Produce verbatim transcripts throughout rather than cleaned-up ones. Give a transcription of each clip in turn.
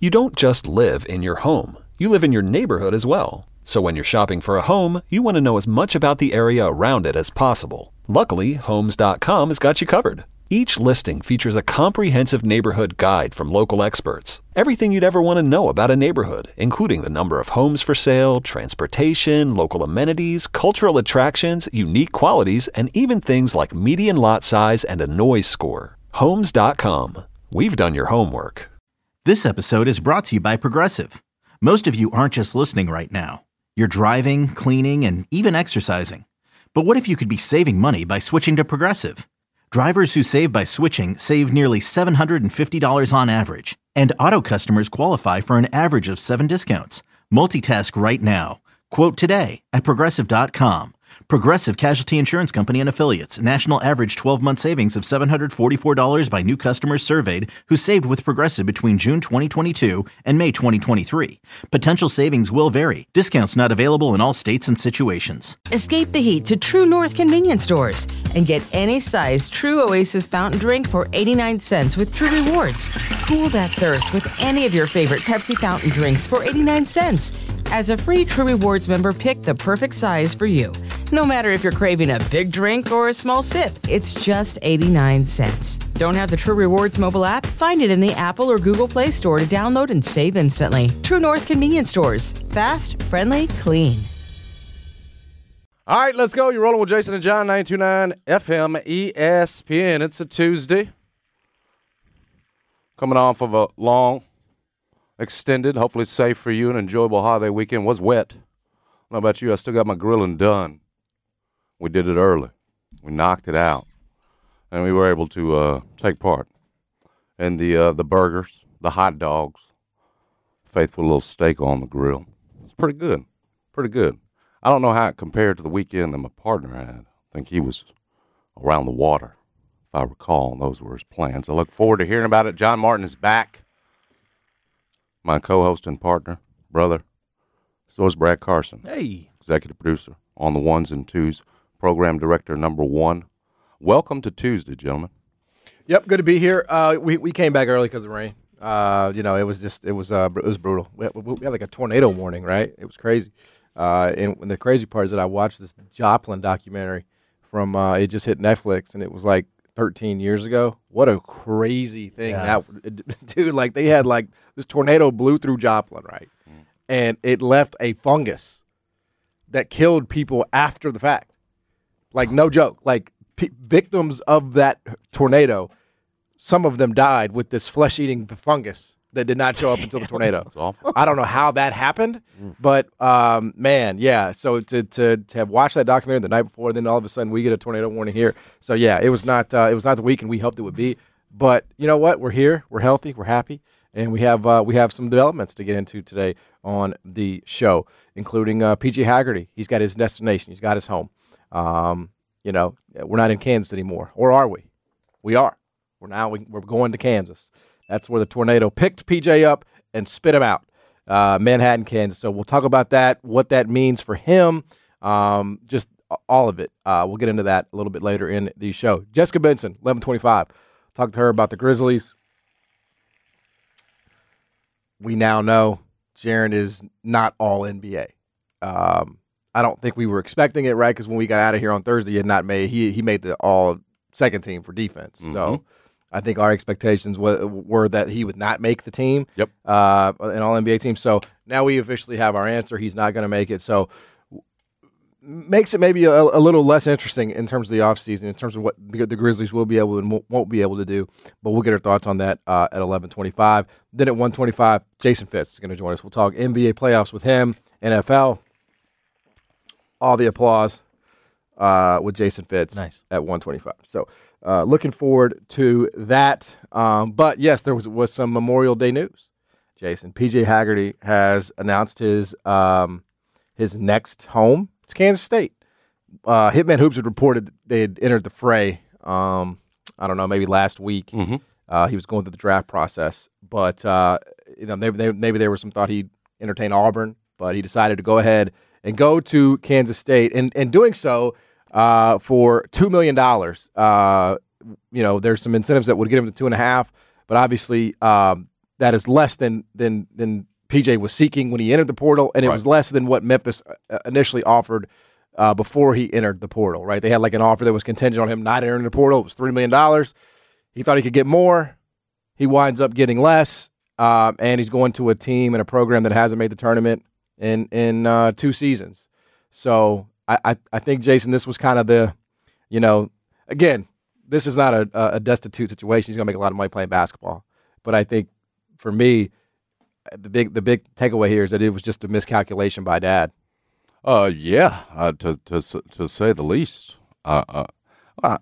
You don't just live in your home. You live in your neighborhood as well. So when you're shopping for a home, you want to know as much about the area around it as possible. Luckily, Homes dot com has got you covered. Each listing features a comprehensive neighborhood guide from local experts. Everything you'd ever want to know about a neighborhood, including the number of homes for sale, transportation, local amenities, cultural attractions, unique qualities, and even things like median lot size and a noise score. Homes dot com. We've done your homework. This episode is brought to you by Progressive. Most of you aren't just listening right now. You're driving, cleaning, and even exercising. But what if you could be saving money by switching to Progressive? Drivers who save by switching save nearly seven hundred fifty dollars on average. And auto customers qualify for an average of seven discounts. Multitask right now. Quote today at Progressive dot com. Progressive Casualty Insurance Company and Affiliates. National average twelve-month savings of seven hundred forty-four dollars by new customers surveyed who saved with Progressive between June twenty twenty-two and May twenty twenty-three. Potential savings will vary. Discounts not available in all states and situations. Escape the heat to True North convenience stores and get any size True Oasis fountain drink for eighty-nine cents with True Rewards. Cool that thirst with any of your favorite Pepsi fountain drinks for eighty-nine cents. As a free True Rewards member, pick the perfect size for you. No matter if you're craving a big drink or a small sip, it's just eighty-nine cents. Don't have the True Rewards mobile app? Find it in the Apple or Google Play Store to download and save instantly. True North convenience stores. Fast, friendly, clean. All right, let's go. You're rolling with Jason and John, ninety-two point nine F M E S P N. It's a Tuesday. Coming off of a long, extended, hopefully safe for you, and enjoyable holiday weekend. Was wet. I don't know about you. I still got my grilling done. We did it early. We knocked it out. And we were able to uh, take part in the uh, the burgers, the hot dogs, faithful little steak on the grill. It's pretty good. Pretty good. I don't know how it compared to the weekend that my partner had. I think he was around the water, if I recall, and those were his plans. I look forward to hearing about it. John Martin is back. My co-host and partner, brother. So is Brad Carson. Hey. Executive producer on the ones and twos. Program director number one. Welcome to Tuesday, gentlemen. Yep, good to be here. Uh, we we came back early because of the rain. Uh, you know, it was just it was uh, it was brutal. We had, we had like a tornado warning, right? It was crazy. Uh, and, and the crazy part is that I watched this Joplin documentary from uh, it just hit Netflix, and it was like thirteen years ago. What a crazy thing Yeah. that, dude! Like they had like this tornado blew through Joplin, right, mm. and it left a fungus that killed people after the fact. Like no joke. Like p- victims of that tornado, some of them died with this flesh-eating fungus that did not show up until the tornado. That's awful. I don't know how that happened, but um, man, yeah. So to, to to have watched that documentary the night before, then all of a sudden we get a tornado warning here. So yeah, it was not uh, it was not the weekend we hoped it would be. But you know what? We're here. We're healthy. We're happy, and we have uh, we have some developments to get into today on the show, including uh, P J Haggerty. He's got his destination. He's got his home. Um, you know, we're not in Kansas anymore, or are we? We are. We're now we, we're going to Kansas. That's where the tornado picked P J up and spit him out, uh, Manhattan, Kansas. So we'll talk about that, what that means for him, um, just all of it. Uh, we'll get into that a little bit later in the show. Jessica Benson, eleven twenty-five. Talk to her about the Grizzlies. We now know Jaren is not all N B A. Um, I don't think we were expecting it, right? Because when we got out of here on Thursday, he had not made he he made the all second team for defense. Mm-hmm. So I think our expectations were, were that he would not make the team. Yep. Uh, an all N B A team. So now we officially have our answer. He's not going to make it. So makes it maybe a, a little less interesting in terms of the offseason, in terms of what the Grizzlies will be able and won't be able to do. But we'll get our thoughts on that uh, at eleven twenty-five. Then at one twenty-five, Jason Fitz is going to join us. We'll talk N B A playoffs with him, N F L. All the applause uh, with Jason Fitz nice. At one twenty-five. So uh, looking forward to that. Um, but, yes, there was, was some Memorial Day news, Jason. P J Haggerty has announced his um, his next home. It's Kansas State. Uh, Hitman Hoops had reported that they had entered the fray, um, I don't know, maybe last week. Mm-hmm. Uh, he was going through the draft process. But, uh, you know, maybe, maybe there was some thought he'd entertain Auburn, but he decided to go ahead and go to Kansas State. And, and doing so uh, for two million dollars. Uh, you know, there's some incentives that would get him to two and a half, but obviously um, that is less than than than P J was seeking when he entered the portal, and it Right. was less than what Memphis uh, initially offered uh, before he entered the portal, right? They had like an offer that was contingent on him not entering the portal. It was three million dollars. He thought he could get more. He winds up getting less, uh, and he's going to a team and a program that hasn't made the tournament in in uh, two seasons. So I, I, I think, Jason, this was kind of the, you know, again, this is not a, a destitute situation. He's going to make a lot of money playing basketball. But I think for me, the big the big takeaway here is that it was just a miscalculation by Dad. Uh, yeah, uh, to to to say the least. Uh, uh, I,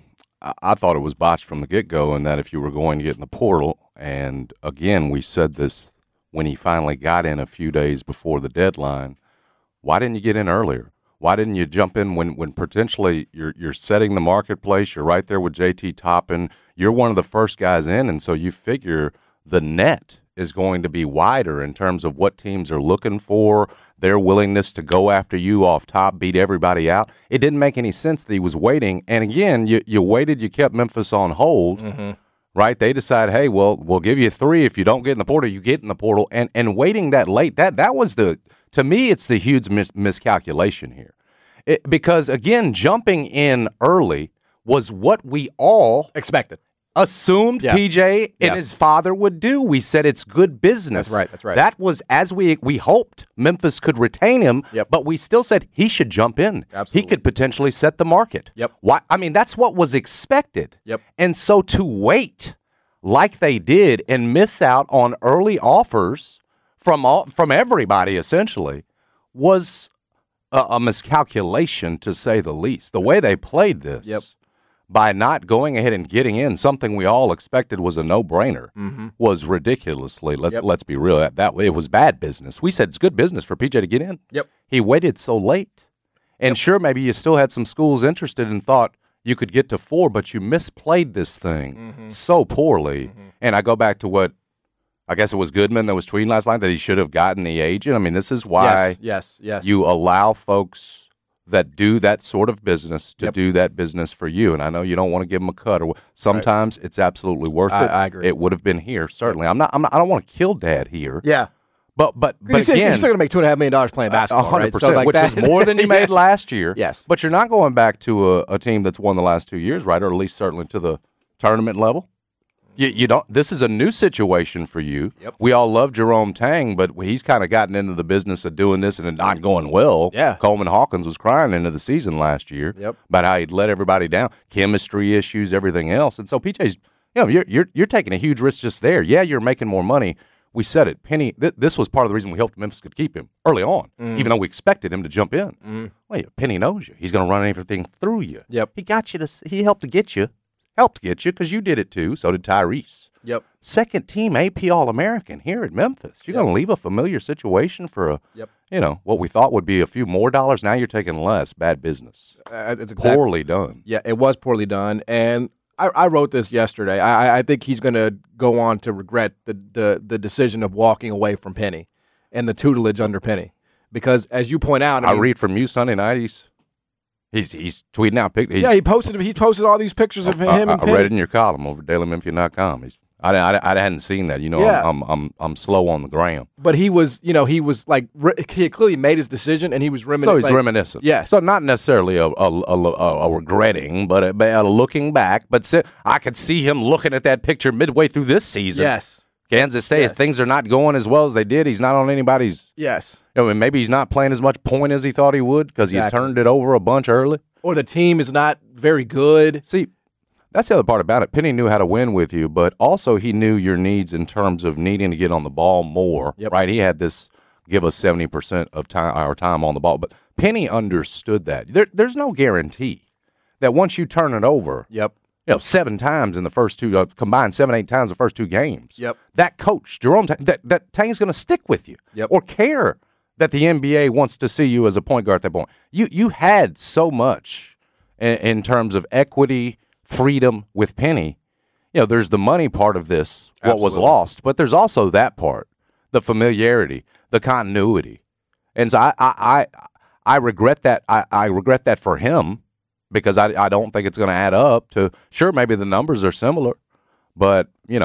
I thought it was botched from the get go, and that if you were going to get in the portal, and again, we said this when he finally got in a few days before the deadline. Why didn't you get in earlier? Why didn't you jump in when, when potentially you're you're setting the marketplace? You're right there with J T Toppin. You're one of the first guys in, and so you figure the net is going to be wider in terms of what teams are looking for, their willingness to go after you off top, beat everybody out. It didn't make any sense that he was waiting. And again, you, you waited, you kept Memphis on hold, mm-hmm. right? They decided, hey, well, we'll give you three. If you don't get in the portal, you get in the portal. And and waiting that late, that that was the, to me, it's the huge mis- miscalculation here. It, because, again, jumping in early was what we all Expected. assumed Yeah. P J and Yeah. his father would do. We said it's good business. That's right, that's right. That was as we we hoped Memphis could retain him, Yep. but we still said he should jump in. Absolutely. He could potentially set the market. Yep. Why? I mean, that's what was expected. Yep. And so to wait like they did and miss out on early offers from all from everybody essentially was a, a miscalculation, to say the least. The way they played this. Yep. By not going ahead and getting in, something we all expected was a no-brainer, Mm-hmm. was ridiculously. Let's Yep. let's be real. That, that it was bad business. We said it's good business for P J to get in. Yep. He waited so late, and sure, maybe you still had some schools interested and thought you could get to four, but you misplayed this thing Mm-hmm. so poorly. And I go back to what I guess it was Goodman that was tweeting last night that he should have gotten the agent. I mean, this is why Yes, yes, yes. you allow folks that do that sort of business to Yep. do that business for you. And I know you don't want to give them a cut, or sometimes it's absolutely worth I- it. I agree. It would have been here, certainly. I'm not. I'm not. I don't want to kill Dad here. yeah. But but but You're still, again, you're still going to make two and a half million dollars playing basketball, a hundred right? percent, like which that, was more than you made Yeah. last year. Yes. But you're not going back to a, a team that's won the last two years, right? Or at least certainly to the tournament level. You, you don't. This is a new situation for you. Yep. We all love Jerome Tang, but he's kind of gotten into the business of doing this and it not going well. Yeah. Coleman Hawkins was crying into the season last year. Yep. About how he'd let everybody down, chemistry issues, everything else, and so P J's. You know, you're you're you're taking a huge risk just there. Yeah, you're making more money. We said it. Penny. Th- this was part of the reason we hoped Memphis could keep him early on, Mm. even though we expected him to jump in. Mm. Well, yeah, Penny knows you. He's going to run everything through you. Yep. He got you to. s- He helped to get you. Helped get you because you did it too. So did Tyrese. Yep. Second team A P All American here at Memphis. You're Yep. going to leave a familiar situation for a, Yep. you know, what we thought would be a few more dollars. Now you're taking less. Bad business. Uh, it's exact- Poorly done. Yeah, it was poorly done, and I, I wrote this yesterday. I, I think he's going to go on to regret the, the the decision of walking away from Penny and the tutelage under Penny, because as you point out, I, I mean, read from you Sunday night. He's he's he's tweeting out pictures. yeah, he posted he posted all these pictures of him I, and I Penny. read it in your column over daily memphian dot com. He's I, I, I hadn't seen that. You know, Yeah. I'm, I'm I'm I'm slow on the gram. But he was, you know, he was like re- he had clearly made his decision, and he was reminiscing. So he's like, reminiscent. Yes. So not necessarily a a, a, a, a regretting, but a, a looking back. But si- I could see him looking at that picture midway through this season. Yes. Kansas State, Yes. if things are not going as well as they did, he's not on anybody's. Yes. I mean, maybe he's not playing as much point as he thought he would because Exactly. he turned it over a bunch early. Or the team is not very good. See, that's the other part about it. Penny knew how to win with you, but also he knew your needs in terms of needing to get on the ball more. Yep. Right? He had this give us seventy percent of time our time on the ball, but Penny understood that. There, there's no guarantee that once you turn it over, Yep. you know, seven times in the first two, uh, combined seven, eight times the first two games. Yep. That coach, Jerome, Tang, that, that Tang's going to stick with you Yep. or care that the N B A wants to see you as a point guard at that point. You, you had so much in, in terms of equity, freedom with Penny. You know, there's the money part of this, what was Absolutely. lost, but there's also that part, the familiarity, the continuity. And so I, I, I, I regret that. I, I regret that for him. Because I, I don't think it's going to add up to, sure, maybe the numbers are similar, but, you know,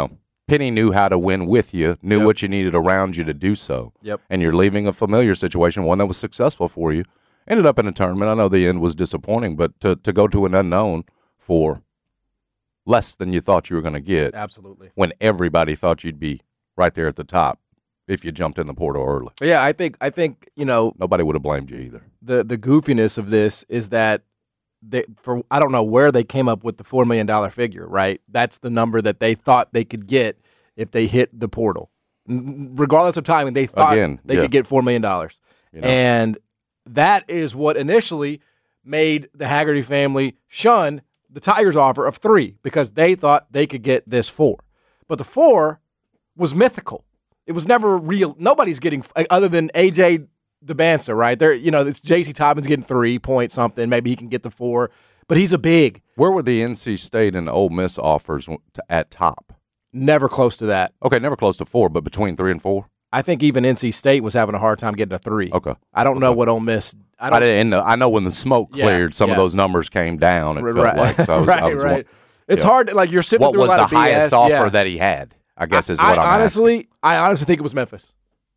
Penny knew how to win with you, knew Yep. what you needed around you to do so. Yep. And you're leaving a familiar situation, one that was successful for you. Ended up in a tournament. I know the end was disappointing, but to, to go to an unknown for less than you thought you were going to get Absolutely. when everybody thought you'd be right there at the top if you jumped in the portal early. Yeah, I think I think you know Nobody would have blamed you either. the the goofiness of this is that they for I don't know where they came up with the four million dollar figure. Right, that's the number that they thought they could get if they hit the portal, N- regardless of timing. They thought Again, they yeah. could get four million dollars, You know? and that is what initially made the Haggerty family shun the Tigers' offer of three because they thought they could get this four, but the four was mythical. It was never real. Nobody's getting other than A J DeBansa, right? There, you know, it's J C Toppin's getting three point something. Maybe he can get the four, but he's a big. Where were the N C State and Ole Miss offers to, at top? Never close to that. Okay, never close to four, but between three and four? I think even N C State was having a hard time getting a three. Okay. I don't know Okay. what Ole Miss. I I, don't. didn't know. I know when the smoke Yeah, cleared, some of yeah. those numbers came down, it right, felt like. So I was, right, I was right. wa- It's yeah. hard. To, like you're sitting What through was a lot the of B S. highest offer yeah. that he had? I guess is I, what I I'm honestly, asking. I honestly think it was Memphis.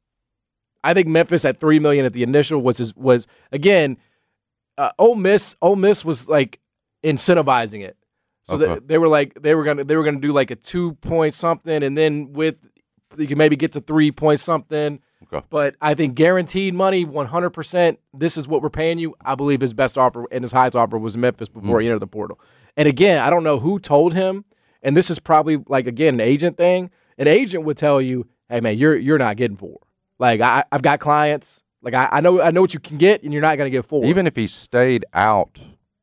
I think Memphis at three million at the initial was his, was again. Uh, Ole Miss, Ole Miss was like incentivizing it, so Okay. that they were like they were gonna they were gonna do like a two point something, and then with you can maybe get to three point something. Okay. But I think guaranteed money, one hundred percent. This is what we're paying you. I believe his best offer and his highest offer was Memphis before Mm. he entered the portal. And again, I don't know who told him. And this is probably like again an agent thing. An agent would tell you, "Hey man, you're you're not getting four. Like I, I've got clients. Like I, I know I know what you can get, and you're not going to get four. Even if he stayed out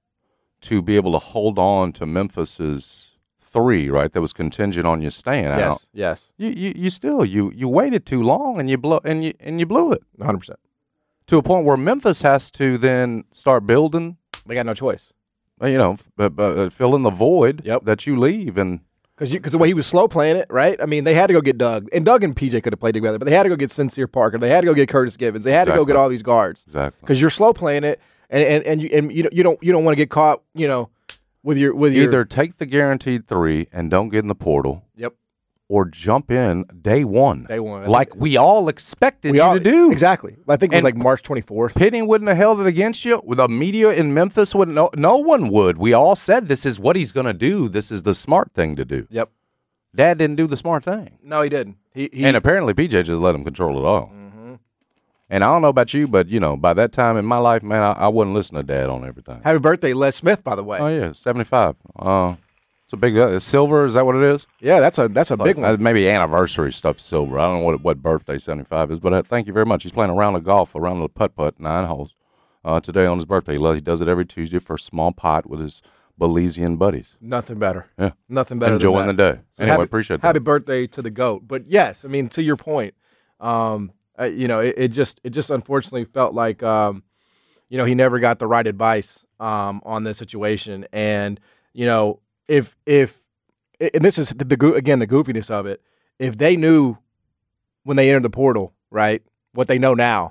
to be able to hold on to Memphis's three, right? That was contingent on you staying out. yes, yes, You, you, you still you you waited too long and you blow and you and you blew it one hundred percent. to a point where Memphis has to then start building. They got no choice uh, You know, f- uh, uh, fill in the void Yep. that you leave, and because because the way he was slow playing it, right? I mean, they had to go get Doug, and Doug and P J could have played together, but they had to go get Sincere Parker. They had to go get Curtis Givens. They had to go Exactly. get all these guards. exactly. Because you're slow playing it, and and, and you and you don't you don't you don't want to get caught, you know, with your with your Either take the guaranteed three and don't get in the portal, Yep. or jump in day one, Day one. I like think- we all expected we you all to do. exactly. I think it was And- like March twenty-fourth. Penny wouldn't have held it against you. The media in Memphis would no, no one would. We all said this is what he's going to do. This is the smart thing to do. Yep. Dad didn't do the smart thing, No, he didn't. He, he and apparently P J just let him control it all. Mm-hmm. And I don't know about you, but you know, by that time in my life, man, I, I wouldn't listen to Dad on everything. happy birthday, Les Smith, by the way. Oh yeah, seventy-five. Uh, it's a big uh, silver. Is that what it is? Yeah, that's a that's a big Like, one. uh, maybe anniversary stuff silver. I don't know what what birthday seventy-five is, but uh, thank you very much. He's playing a round of golf around the putt putt nine holes uh, today on his birthday. He, loves, he does it every Tuesday for a small pot with his Belizean buddies. Nothing better. Yeah, Nothing better. enjoying than the that. day. So Anyway, happy, appreciate that. Happy birthday to the goat. But yes, I mean to your point, um, uh, you know, it, it just it just unfortunately felt like um, you know, he never got the right advice um, on this situation. And you know, if if and this is the, the goo- again the goofiness of it, if they knew when they entered the portal, right, what they know now,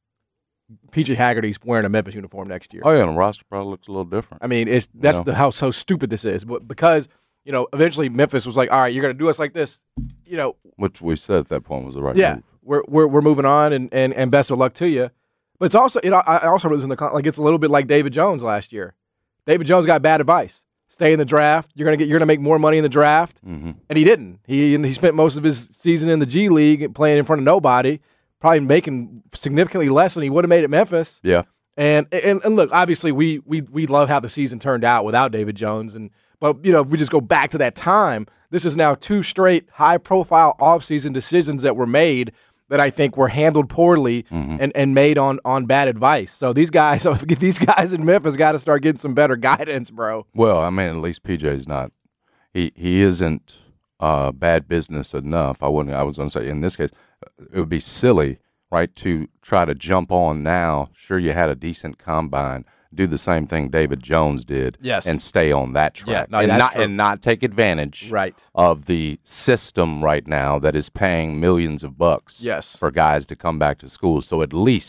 P J Haggerty's wearing a Memphis uniform next year. Oh yeah, and the roster probably looks a little different. I mean, it's that's know. the how so stupid this is. But because you know, eventually Memphis was like, all right, you're going to do us like this, you know, Which we said at that point was the right yeah, move. we're we're we're moving on, and, and, and best of luck to you. But it's also it. I also was in the con- like it's a little bit like David Jones last year. David Jones got bad advice. Stay in the draft. You're gonna get. You're gonna make more money in the draft, Mm-hmm. and he didn't. He and he spent most of his season in the G League playing in front of nobody, probably making significantly less than he would have made at Memphis. Yeah. And, and and look, obviously we we we love how the season turned out without David Jones, and but you know if we just go back to that time, this is now two straight high profile offseason decisions that were made that I think were handled poorly Mm-hmm. and, and made on on bad advice. So these guys, so these guys in Memphis got to start getting some better guidance, bro. Well, I mean, at least P J's not. He he isn't uh, bad business enough. I wouldn't. I was going to say in this case, it would be silly, right, to try to jump on now. Sure, you had a decent combine. Do the same thing David Jones did, Yes. and stay on that track, Yeah, no, and that's not true. and not take advantage, Right. of the system right now that is paying millions of bucks, Yes. for guys to come back to school. So at least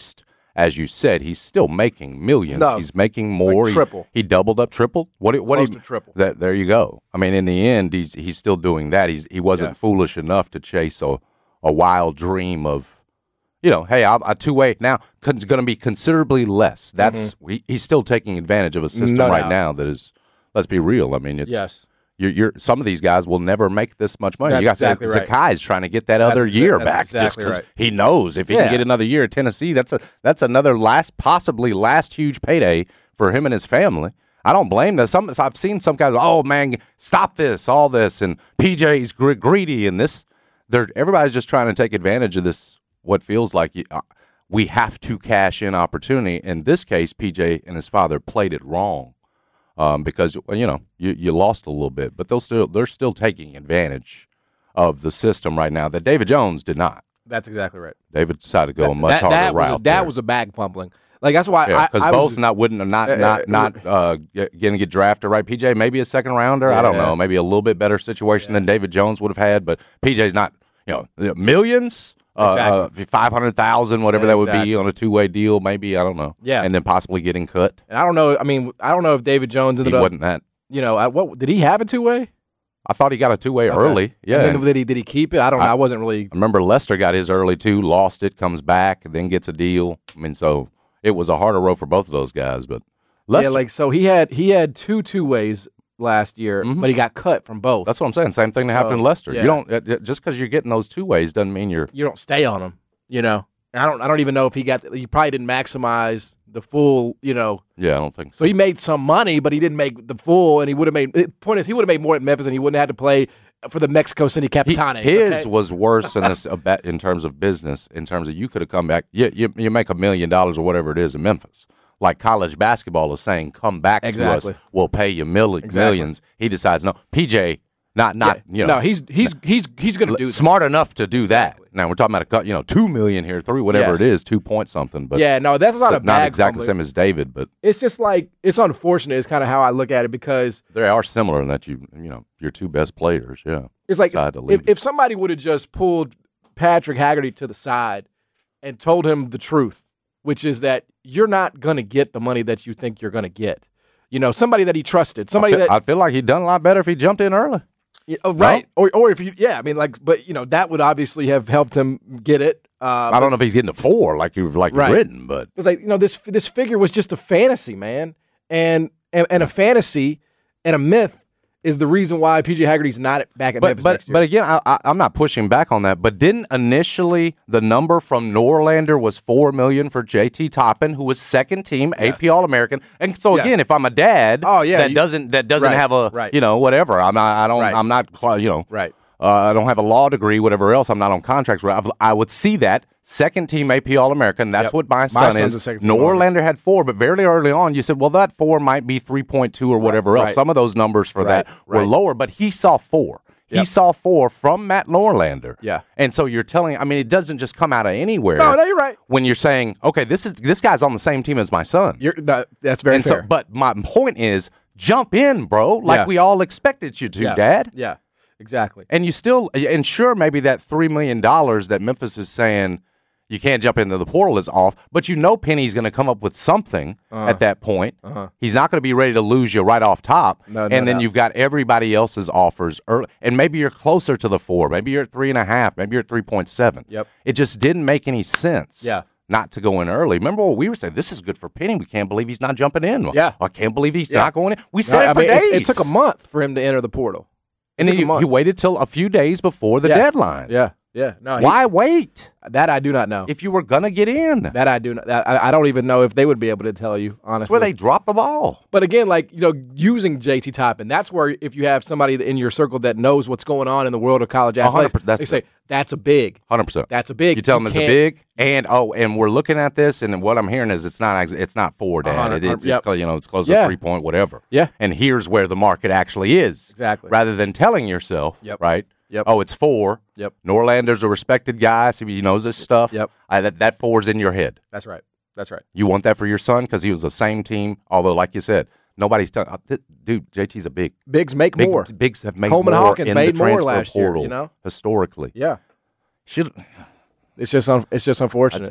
as you said, he's still making millions. No, he's making more. like triple. He, he doubled up, tripled. What? What? Close he, to triple. That there you go. I mean, in the end, he's he's still doing that. He's he wasn't Yeah. foolish enough to chase a a wild dream of, you know, hey, I'm a two way now. It's going to be considerably less. That's Mm-hmm. he, he's still taking advantage of a system No right doubt. now that is. Let's be real. I mean, it's Yes. You're, you're some of these guys will never make this much money. That's you got exactly right. Zakai's trying to get that That's other exa- year that's back just exactly because right. he knows if he Yeah. can get another year at Tennessee, that's a that's another last possibly last huge payday for him and his family. I don't blame them. Some I've seen some guys. Oh man, stop this, all this, and P J's gr- greedy, and this. They're everybody's just trying to take advantage of this. What feels like you, uh, we have to cash in opportunity. In this case, P J and his father played it wrong. Um, because you know you, you lost a little bit, but they'll still they're still taking advantage of the system right now that David Jones did not. That's exactly right. David decided to go a much that, harder that route. Was a, that there. was a bag pumping. Like that's why Yeah, I because I both was, not wouldn't not Uh, not uh, not uh, going to get drafted, right? P J maybe a second rounder. I don't Yeah. know, maybe a little bit better situation than David Jones would have had, but P J's not you know millions. Uh, Exactly. uh, five hundred thousand, whatever Yeah, that would exactly. be on a two-way deal, maybe I don't know. Yeah. and then possibly getting cut. and I don't know. I mean, I don't know if David Jones He ended up. wasn't that. You know, I, what did he have a two way? I thought he got a two-way early. Yeah, And then did he did he keep it? I don't know. I wasn't really. I remember Lester got his early too, lost it, comes back, then gets a deal. I mean, so it was a harder road for both of those guys. But Lester, Yeah, like so he had he had two two ways last year, Mhm. but he got cut from both. that's what I'm saying. Same thing that happened So, in Lester. yeah. You don't uh, uh, just because you're getting those two ways doesn't mean you're. You don't stay on him. You know, I don't. I don't even know if he got. He probably didn't maximize the full. You know, Yeah, I don't think so. so he made some money, but he didn't make the full. And he would have made. The point is, he would have made more at Memphis, and he wouldn't have had to play for the Mexico City He- Capitanes. his okay? was worse in this a bet in terms of business. In terms of you could have come back. You you, you make a million dollars or whatever it is in Memphis. Like college basketball is saying, come back Exactly. to us. We'll pay you mil- Exactly. millions. He decides no. P J, not not Yeah. you know. no, he's he's he's he's going to do that. smart enough to do that. Now we're talking about a cut, you know, two million here, three, whatever Yes. it is, two point something. But Yeah, no, that's not so a not bag exactly the fumbling. same as David, but It's just like it's unfortunate. Is kind of how I look at it because they are similar in that you you know your two best players. Yeah, it's like Decide to if, leave. if somebody would have just pulled Patrick Haggerty to the side and told him the truth, which is that you're not going to get the money that you think you're going to get. You know, somebody that he trusted, somebody I feel, that I feel like he'd done a lot better if he jumped in early. Yeah, oh, right, or or if you, yeah, I mean, like, but you know, that would obviously have helped him get it. Uh, I don't know if he's getting to four like you've like Right. you've written, but It's like you know, this this figure was just a fantasy, man, and and, and a fantasy and a myth is the reason why P J Haggerty's not back at but Memphis but next year. but again, I, I, I'm not pushing back on that. But didn't initially the number from Norlander was four million for J T Toppin, who was second team A P All American, and so Yes. again, if I'm a dad, Oh, yeah, that you- doesn't that doesn't Right, have a right. you know whatever. I'm not I don't Right. I'm not cl- you know Right. Uh, I don't have a law degree, whatever else. I'm not on contracts. I've- I would see that second team A P All American. That's Yep. what my My son son's a is. second team All-American. Norlander had four, but very early on, you said, well, that four might be three point two or whatever else. right. Some of those numbers for Right, that were right. lower, but he saw four. He Yep. saw four from Matt Norlander. Yeah. And so you're telling, I mean, it doesn't just come out of anywhere. No, no, you're right. When you're saying, okay, this is this guy's on the same team as my son. You're that, that's very and fair. so, but my point is, jump in, bro, like Yeah. we all expected you to, yeah. Dad. Yeah, exactly. And you still, and sure, maybe that three million dollars that Memphis is saying you can't jump into the portal is off, but you know Penny's going to come up with something Uh-huh. at that point. Uh-huh. He's not going to be ready to lose you right off top. No, no and then doubt. you've got everybody else's offers early, and maybe you're closer to the four. Maybe you're at three and a half. Maybe you're at three point seven. Yep. It just didn't make any sense. Yeah. Not to go in early. Remember what we were saying? This is good for Penny. We can't believe he's not jumping in. Yeah. I can't believe he's Yeah. not going in. We said No, it I for mean, days. it, it took a month for him to enter the portal. And It then took a he, month. he waited till a few days before the Yeah. deadline. Yeah, yeah. No, he- Why wait? that I do not know. If you were gonna get in, that I do not. That, I, I don't even know if they would be able to tell you honestly. that's where they dropped the ball. But again, like, you know, using J T Toppin, that's where if you have somebody in your circle that knows what's going on in the world of college one hundred athletics, percent. That's they the- say, that's a big. Hundred percent. That's a big. You tell them it's a can't- big, and oh, and we're looking at this, and what I'm hearing is it's not ex- it's not four, Dad. hundred, It, it's, yep. it's clo- you know it's close Yeah. to three point whatever. Yeah. And here's where the market actually is. Exactly. Rather than telling yourself, Yep. right? Yep. Oh, it's four. Yep. Norlander's a respected guy, so he knows his stuff. Yep. I, that that four's in your head. That's right. That's right. You want that for your son because he was the same team. Although, like you said, nobody's telling. Dude, J T's a big. Bigs make Big, more. Bigs have made Coleman more Hawkins in made the more transfer last year, portal you know? historically. Yeah. Should It's just un- it's just unfortunate.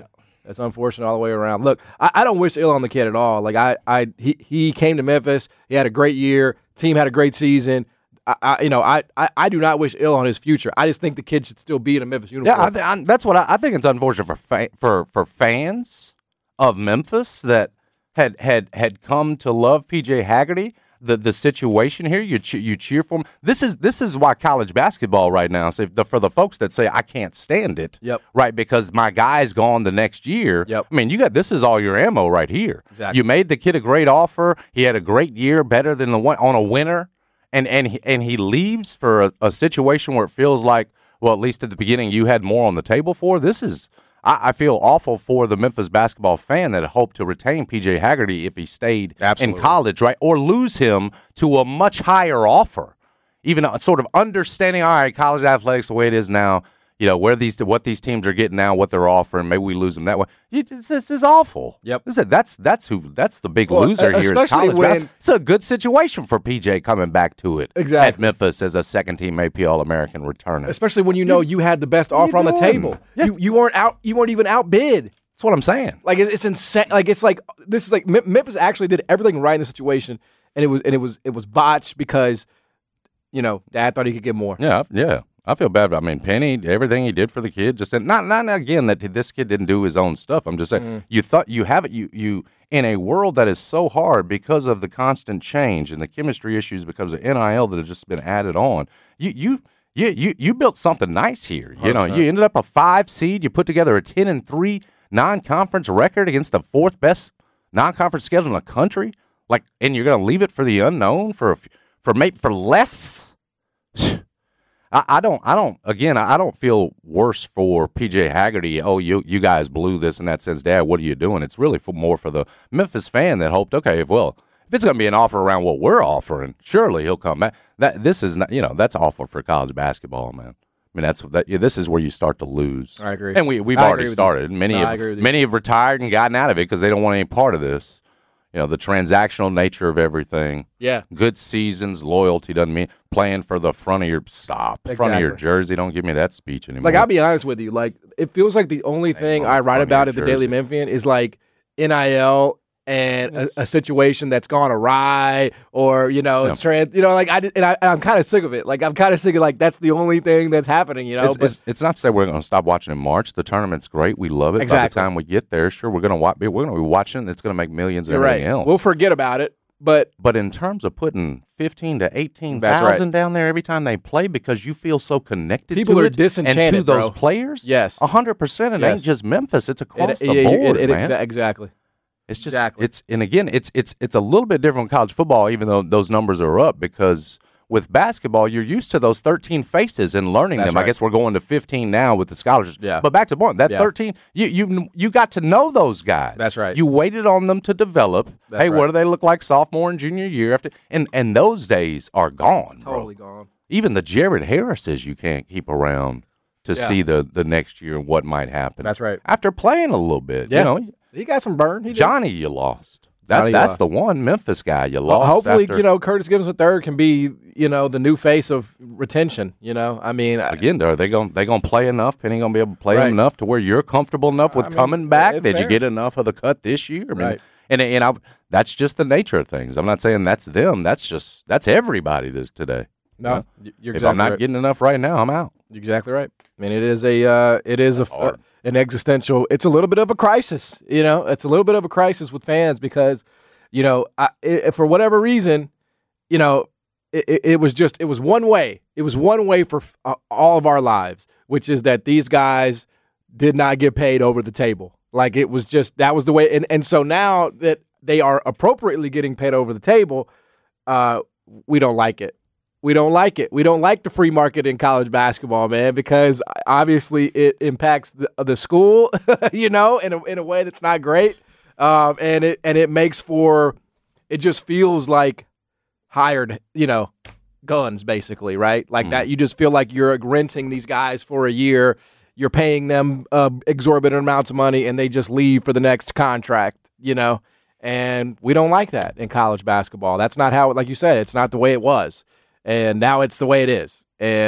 That's unfortunate all the way around. Look, I, I don't wish ill on the kid at all. Like I, I, he, he came to Memphis. He had a great year. Team had a great season. I, I you know, I, I, I do not wish ill on his future. I just think the kid should still be in a Memphis uniform. Yeah, I th- I, that's what I, I think. It's unfortunate for fa- for for fans of Memphis that had had had come to love P J Haggerty. The the situation here, you che- you cheer for him. This is this is why college basketball right now. So the, for the folks that say I can't stand it, Yep. right, because my guy's gone the next year. Yep. I mean, you got this is all your ammo right here. Exactly. You made the kid a great offer. He had a great year, better than the one on a winner, and and he, and he leaves for a, a situation where it feels like, well, at least at the beginning you had more on the table for. This is. I feel awful for the Memphis basketball fan that hoped to retain P J Haggerty if he stayed Absolutely. in college, right? Or lose him to a much higher offer. Even uh, sort of understanding, all right, college athletics, the way it is now, you know, where these what these teams are getting now, what they're offering, maybe we lose them that way. You, this, this is awful. Yep. This is, that's that's who that's the big Well, loser here is especially college. when- Bas- It's a good situation for P J coming back to it Exactly. at Memphis as a second-team A P All-American returner. Especially when you know you had the best offer on the doing? table. Yeah. You you weren't out. You weren't even outbid. That's what I'm saying. Like it's, it's insane. Like it's like this is like Mem- Memphis actually did everything right in the situation, and it was and it was it was botched because, you know, Dad thought he could get more. Yeah, yeah. I feel bad. I mean, Penny, everything he did for the kid, just not not again that this kid didn't do his own stuff. I'm just saying, Mm. you thought you have it. You you in a world that is so hard because of the constant change and the chemistry issues because of N I L that have just been added on. You you. You, you you built something nice here. You know, one hundred percent. you ended up a five seed. You put together a ten and three non-conference record against the fourth best non-conference schedule in the country. Like, and you're going to leave it for the unknown for a, f- for maybe for less. I, I don't I don't again I don't feel worse for P J Haggerty. Oh, you you guys blew this in that sense, Dad. What are you doing? It's really for more for the Memphis fan that hoped, okay, well, if it's going to be an offer around what we're offering, surely he'll come back. That this is not, you know, that's awful for college basketball, man. I mean, that's that. Yeah, this is where you start to lose. I agree. And we we've I agree already with you. started. Many No, I have, agree with you. many have retired and gotten out of it because they don't want any part of this. You know, the transactional nature of everything. Yeah. Good seasons, loyalty doesn't mean playing for the front of your stop, front of your Exactly. jersey. Don't give me that speech anymore. Like I'll be honest with you, like it feels like the only thing on I the write front of about your at the Daily jersey. Memphian is like N I L and a, a situation that's gone awry, or you know, Yeah. trans. You know, like I just- and I, I'm kind of sick of it. Like I'm kind of sick of like that's the only thing that's happening. You know, It's, but it's, it's not to say we're going to stop watching in March. The tournament's great. We love it. By the Exactly. time we get there, sure, we're going to watch. We're going to be watching. It's going to make millions and you're everything right. else. We'll forget about it, but But in terms of putting fifteen to eighteen That's thousand right. down there every time they play because you feel so connected People to are it and to disenchanted, those bro. players, Yes. a hundred percent. It Yes. ain't just Memphis; it's across it, the it- board, it- it- man. exa- exactly. It's just Exactly. it's and again it's it's it's a little bit different in college football, even though those numbers are up, because with basketball you're used to those thirteen faces and learning That's them. I right. guess we're going to fifteen now with the scholarships. Yeah. But back to the point, that Yeah. thirteen, you you you got to know those guys. That's right. You waited on them to develop. That's hey, right. what do they look like sophomore and junior year after? And and those days are gone. bro. Totally gone. Even the Jared Harrises you can't keep around to Yeah. see the the next year and what might happen. That's right. After playing a little bit, Yeah. you know. He got some burn. He did. Johnny, you lost. That's Johnny, that's uh, the one Memphis guy you Well, lost. hopefully, after- you know, Curtis Gibbons the third can be, you know, the new face of retention. You know, I mean, I- Again, are they going they going to play enough? Penny going to be able to play Right. enough to where you're comfortable enough with I mean, coming back? it's Did you fair. get enough of the cut this year? I mean, Right. and and I, that's just the nature of things. I'm not saying that's them. That's just that's everybody this today. no, You know? y- you're if exactly I'm not right. getting enough right now, I'm out. You're exactly right. I mean, it is a, uh, it is a, hard. uh, an existential. It's a little bit of a crisis. You know, it's a little bit of a crisis with fans because, you know, I, it, for whatever reason, you know, it, it, it was just it was one way. It was one way for f- uh, all of our lives, which is that these guys did not get paid over the table. Like it was just that was the way. And and so now that they are appropriately getting paid over the table, uh, we don't like it. We don't like it. We don't like the free market in college basketball, man, because obviously it impacts the, the school, you know, in a, in a way that's not great, um, and it and it makes for it just feels like hired, you know, guns basically, right? Like that. You just feel like you're renting these guys for a year. You're paying them uh, exorbitant amounts of money, and they just leave for the next contract, you know. And we don't like that in college basketball. That's not how, like you said, it's not the way it was. And now it's the way it is. And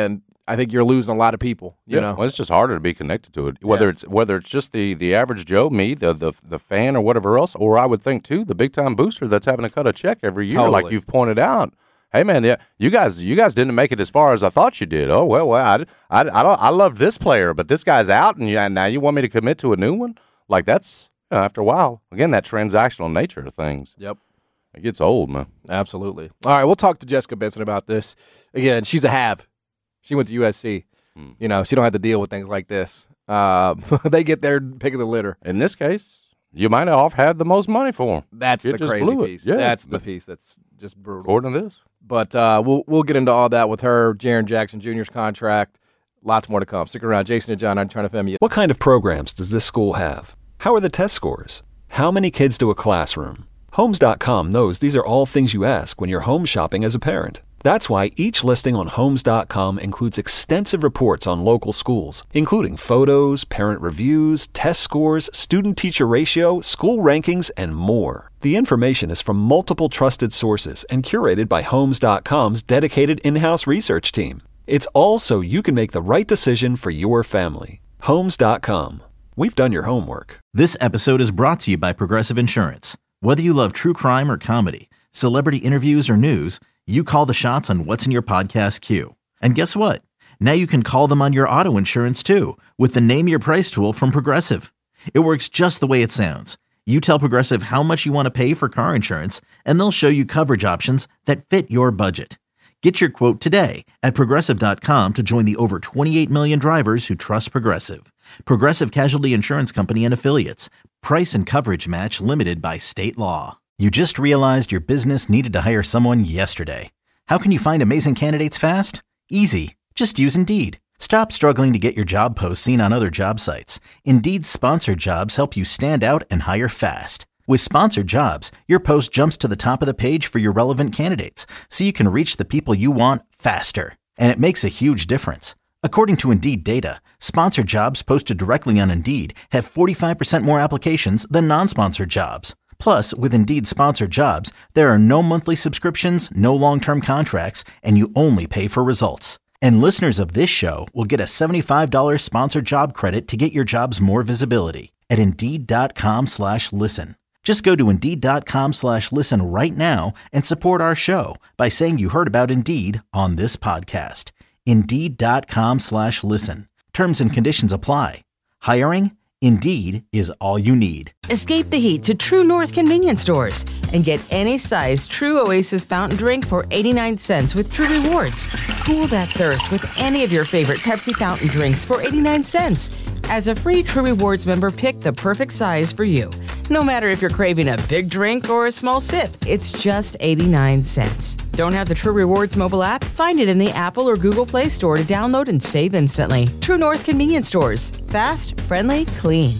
I think you're losing a lot of people. You yeah, know, well, it's just harder to be connected to it. Whether Yeah. it's whether it's just the, the average Joe, me, the, the the fan, or whatever else, or I would think too, the big time booster that's having to cut a check every year, like Totally. you've pointed out. Hey man, yeah, you guys, you guys didn't make it as far as I thought you did. Oh well, well, I, I, I don't, I love this player, but this guy's out, and you, and now you want me to commit to a new one? Like that's you know, after a while, again, that transactional nature of things. Yep. It gets old, man. Absolutely. All right, we'll talk to Jessica Benson about this. Again, she's a have. She went to U S C. Hmm. You know, she don't have to deal with things like this. Um, they get their pick of the litter. In this case, you might have had the most money for him. That's You the just crazy blew it. piece. Yeah. That's the piece that's just brutal. According to this. But uh, we'll we'll get into all that with her, Jaren Jackson Junior's contract. Lots more to come. Stick around. Jason and John on Turn F M. What kind of programs does this school have? How are the test scores? How many kids to a classroom? Homes dot com knows these are all things you ask when you're home shopping as a parent. That's why each listing on Homes dot com includes extensive reports on local schools, including photos, parent reviews, test scores, student-teacher ratio, school rankings, and more. The information is from multiple trusted sources and curated by Homes dot com's dedicated in-house research team. It's all so you can make the right decision for your family. Homes dot com. We've done your homework. This episode is brought to you by Progressive Insurance. Whether you love true crime or comedy, celebrity interviews or news, you call the shots on what's in your podcast queue. And guess what? Now you can call them on your auto insurance too with the Name Your Price tool from Progressive. It works just the way it sounds. You tell Progressive how much you want to pay for car insurance, and they'll show you coverage options that fit your budget. Get your quote today at Progressive dot com to join the over twenty-eight million drivers who trust Progressive. Progressive Casualty Insurance Company and Affiliates. Price and coverage match limited by state law. You just realized your business needed to hire someone yesterday. How can you find amazing candidates fast? Easy. Just use Indeed. Stop struggling to get your job posts seen on other job sites. Indeed's sponsored jobs help you stand out and hire fast. With sponsored jobs, your post jumps to the top of the page for your relevant candidates, so you can reach the people you want faster. And it makes a huge difference. According to Indeed data, sponsored jobs posted directly on Indeed have forty-five percent more applications than non-sponsored jobs. Plus, with Indeed sponsored jobs, there are no monthly subscriptions, no long-term contracts, and you only pay for results. And listeners of this show will get a seventy-five dollars sponsored job credit to get your jobs more visibility at Indeed.com slash listen. Just go to Indeed.com slash listen right now and support our show by saying you heard about Indeed on this podcast. Indeed.com slash listen. Terms and conditions apply. Hiring? Indeed is all you need. Escape the heat to True North convenience stores and get any size True Oasis fountain drink for eighty-nine cents with True Rewards. Cool that thirst with any of your favorite Pepsi fountain drinks for eighty-nine cents. As a free True Rewards member, pick the perfect size for you. No matter if you're craving a big drink or a small sip, it's just eighty-nine cents. Don't have the True Rewards mobile app? Find it in the Apple or Google Play Store to download and save instantly. True North convenience stores. Fast, friendly, clean.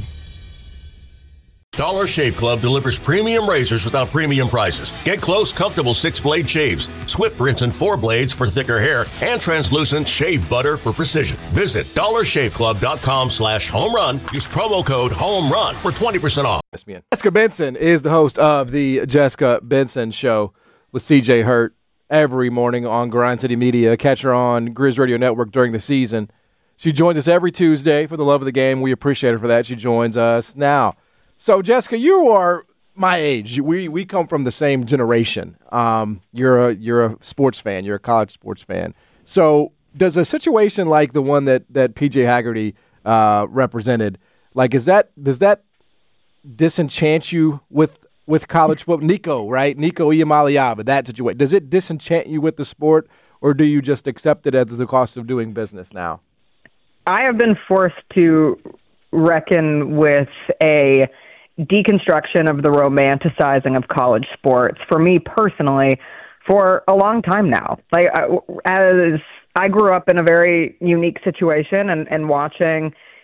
Dollar Shave Club delivers premium razors without premium prices. Get close, comfortable six-blade shaves, swift rinse and four blades for thicker hair, and translucent shave butter for precision. Visit dollar shave club dot com slash home run. Use promo code HOME-RUN for twenty percent off. Jessica Benson is the host of the Jessica Benson Show with C J Hurt every morning on Grind City Media. Catch her on Grizz Radio Network during the season. She joins us every Tuesday for the love of the game. We appreciate her for that. She joins us now. So, Jessica, you are my age. We we come from the same generation. Um, you're a you're a sports fan. You're a college sports fan. So, does a situation like the one that that P J Haggerty uh, represented, like, is that does that disenchant you with with college football? Nico, right? Nico Iamaleava, that situation. Does it disenchant you with the sport, or do you just accept it as the cost of doing business now? I have been forced to reckon with a deconstruction of the romanticizing of college sports for me personally for a long time now. Like, as I grew up in a very unique situation and, and watching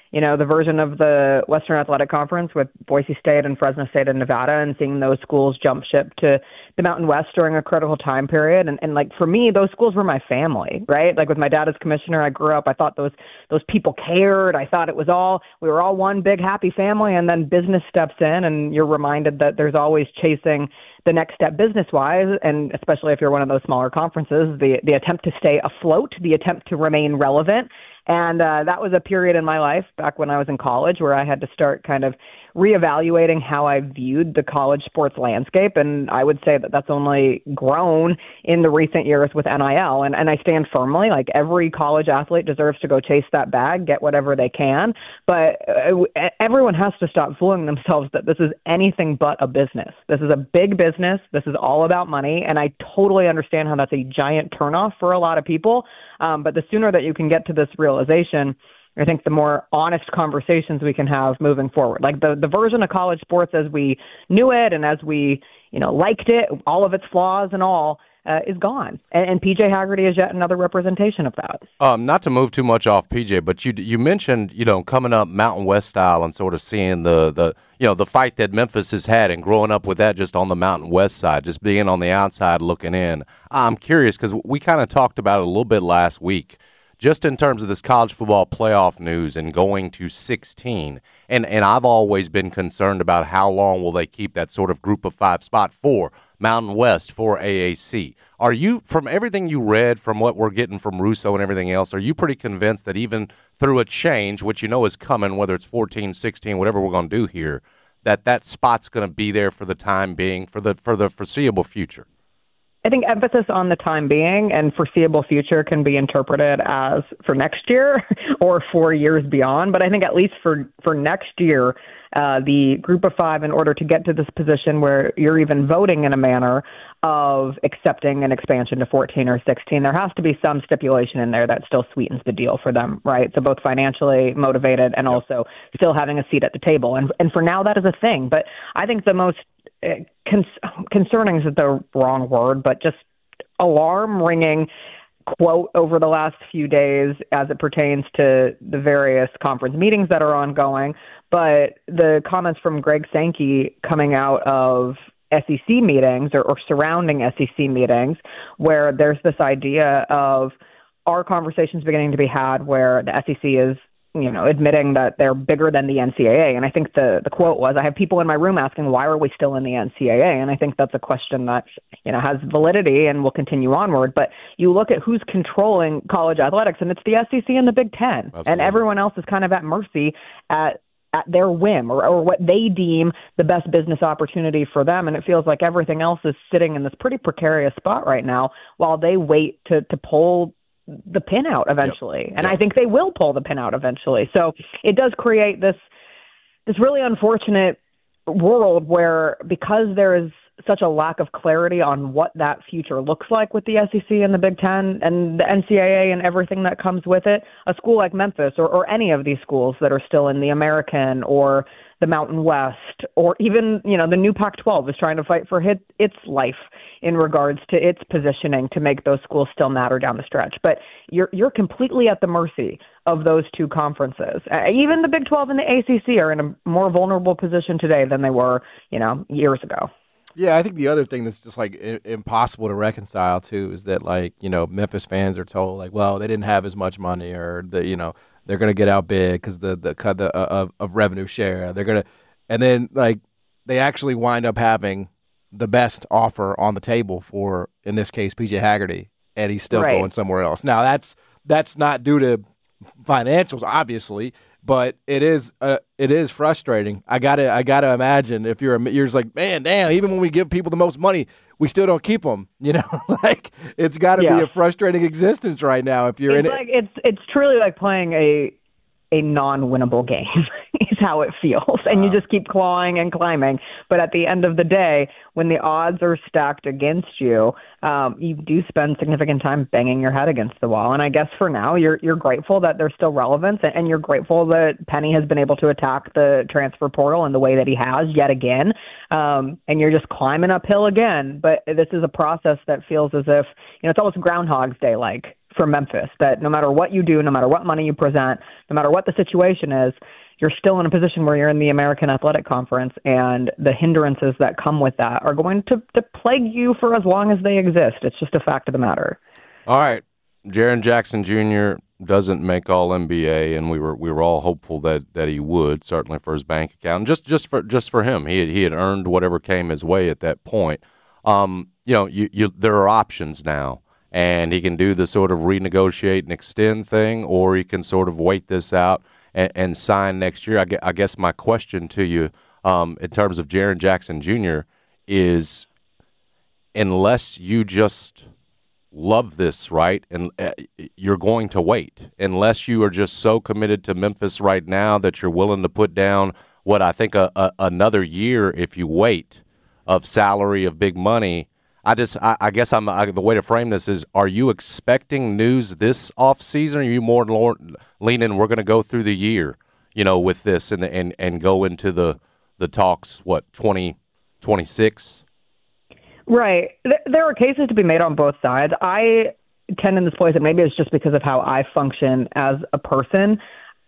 you know, the version of the Western Athletic Conference with Boise State and Fresno State and Nevada, and seeing those schools jump ship to the Mountain West during a critical time period. And, and like, for me, those schools were my family, right? Like, with my dad as commissioner, I grew up, I thought those, those people cared. I thought it was all, we were all one big happy family. And then business steps in, and you're reminded that there's always chasing the next step business-wise, and especially if you're one of those smaller conferences, the, the attempt to stay afloat, the attempt to remain relevant. And uh, that was a period in my life back when I was in college where I had to start kind of reevaluating how I viewed the college sports landscape. And I would say that that's only grown in the recent years with N I L. And, and I stand firmly, like, every college athlete deserves to go chase that bag, get whatever they can. But uh, everyone has to stop fooling themselves that this is anything but a business. This is a big business. This is all about money. And I totally understand how that's a giant turnoff for a lot of people. Um, but the sooner that you can get to this realization, I think the more honest conversations we can have moving forward. Like, the, the version of college sports as we knew it and as we, you know, liked it, all of its flaws and all, uh, is gone. And, and P J Haggerty is yet another representation of that. Um, not to move too much off P J, but you you mentioned, you know, coming up Mountain West style and sort of seeing the, the you know, the fight that Memphis has had and growing up with that just on the Mountain West side, just being on the outside looking in. I'm curious because we kind of talked about it a little bit last week, just in terms of this college football playoff news and going to sixteen. And and I've always been concerned about how long will they keep that sort of group of five spot for Mountain West, for A A C. Are you, from everything you read, from what we're getting from Russo and everything else, are you pretty convinced that even through a change, which you know is coming, whether it's fourteen, sixteen, whatever we're going to do here, that that spot's going to be there for the time being, for the for the foreseeable future? I think emphasis on the time being and foreseeable future can be interpreted as for next year or for years beyond. But I think at least for, for next year, uh, the group of five, in order to get to this position where you're even voting in a manner of accepting an expansion to fourteen or sixteen, there has to be some stipulation in there that still sweetens the deal for them, right? So both financially motivated and also still having a seat at the table. And, and for now, that is a thing. But I think the most Con- concerning is the wrong word, but just alarm ringing quote over the last few days as it pertains to the various conference meetings that are ongoing. But the comments from Greg Sankey coming out of S E C meetings or, or surrounding S E C meetings, where there's this idea of our conversations beginning to be had where the S E C is, you know, admitting that they're bigger than the N C double A. And I think the, the quote was, I have people in my room asking, why are we still in the N C double A? And I think that's a question that, you know, has validity and will continue onward. But you look at who's controlling college athletics, and it's the S E C and the Big Ten. Absolutely. And everyone else is kind of at mercy at at their whim or, or what they deem the best business opportunity for them. And it feels like everything else is sitting in this pretty precarious spot right now while they wait to, to pull the pin out eventually. Yep. And yep. I think they will pull the pin out eventually. So it does create this, this really unfortunate world where, because there is such a lack of clarity on what that future looks like with the S E C and the Big Ten and the N C double A and everything that comes with it, a school like Memphis or, or any of these schools that are still in the American or the Mountain West, or even, you know, the new Pac twelve is trying to fight for hit, its life in regards to its positioning to make those schools still matter down the stretch. But you're you're completely at the mercy of those two conferences. Uh, even the Big twelve and the A C C are in a more vulnerable position today than they were, you know, years ago. Yeah, I think the other thing that's just like I- impossible to reconcile too is that, like, you know, Memphis fans are told, like, well, they didn't have as much money, or the, you know, they're going to get out big because the the cut the, uh, of of revenue share. They're gonna, and then like they actually wind up having the best offer on the table for, in this case, P J Haggerty, and he's still right. going somewhere else. Now that's that's not due to financials, obviously, but it is uh, it is frustrating. I gotta I gotta imagine if you're a, you're just like, man, damn. Even when we give people the most money, we still don't keep them. You know, like it's got to yeah. be a frustrating existence right now. If you're it's in like, it, it's it's truly like playing a a non-winnable game is how it feels, and you just keep clawing and climbing. But at the end of the day, when the odds are stacked against you, um, you do spend significant time banging your head against the wall. And I guess for now, you're you're grateful that there's still relevance, and you're grateful that Penny has been able to attack the transfer portal in the way that he has yet again. Um, and you're just climbing uphill again. But this is a process that feels as if, you know, it's almost Groundhog's Day like for Memphis, that no matter what you do, no matter what money you present, no matter what the situation is, you're still in a position where you're in the American Athletic Conference, and the hindrances that come with that are going to, to plague you for as long as they exist. It's just a fact of the matter. All right. Jaren Jackson Junior doesn't make all N B A, and we were we were all hopeful that, that he would, certainly for his bank account. And just just for just for him. He had, he had earned whatever came his way at that point. Um, you know, you, you there are options now. And he can do the sort of renegotiate and extend thing, or he can sort of wait this out and, and sign next year. I guess, I guess my question to you um, in terms of Jaren Jackson Junior is, unless you just love this, right, and uh, you're going to wait. Unless you are just so committed to Memphis right now that you're willing to put down what I think a, a, another year, if you wait, of salary, of big money. I just, I, I guess I'm I, the way to frame this is: are you expecting news this off season? Or are you more leaning? We're going to go through the year, you know, with this and and and go into the the talks. What twenty twenty-six? Right. There are cases to be made on both sides. I tend in this place, and maybe it's just because of how I function as a person.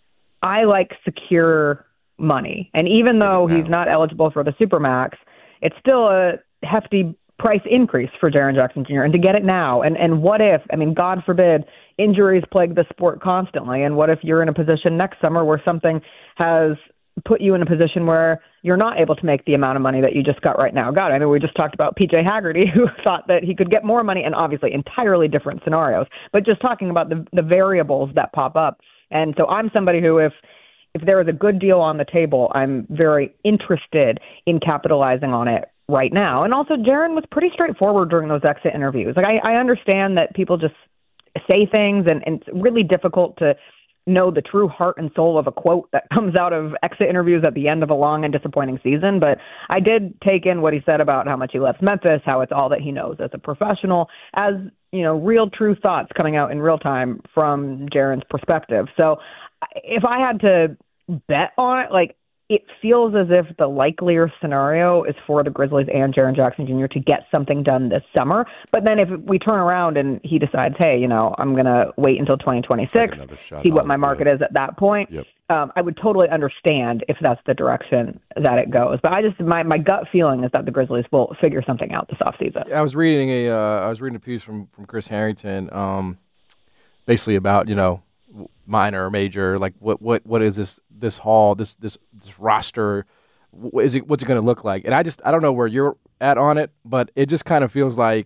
I like secure money, and even though he's not eligible for the Supermax, it's still a hefty price increase for Jaren Jackson Junior And to get it now, and, and what if, I mean, God forbid, injuries plague the sport constantly, and what if you're in a position next summer where something has put you in a position where you're not able to make the amount of money that you just got right now? God, I mean, we just talked about P J Haggerty, who thought that he could get more money, and obviously entirely different scenarios, but just talking about the, the variables that pop up. And so I'm somebody who, if if there is a good deal on the table, I'm very interested in capitalizing on it right now. And also, Jaren was pretty straightforward during those exit interviews. Like, I, I understand that people just say things, and, and it's really difficult to know the true heart and soul of a quote that comes out of exit interviews at the end of a long and disappointing season. But I did take in what he said about how much he loves Memphis, how it's all that he knows as a professional, as, you know, real true thoughts coming out in real time from Jaren's perspective. So if I had to bet on it, like, it feels as if the likelier scenario is for the Grizzlies and Jaren Jackson Junior to get something done this summer. But then if we turn around and he decides, hey, you know, I'm going to wait until twenty twenty-six, see what my market is at that point, yep. um, I would totally understand if that's the direction that it goes. But I just, my, my gut feeling is that the Grizzlies will figure something out this offseason. I was reading a, uh, I was reading a piece from, from Chris Harrington, um, basically about, you know, minor or major, like what what what is this this haul, this this this roster, what is it, what's it going to look like? And I just I don't know where you're at on it, but it just kind of feels like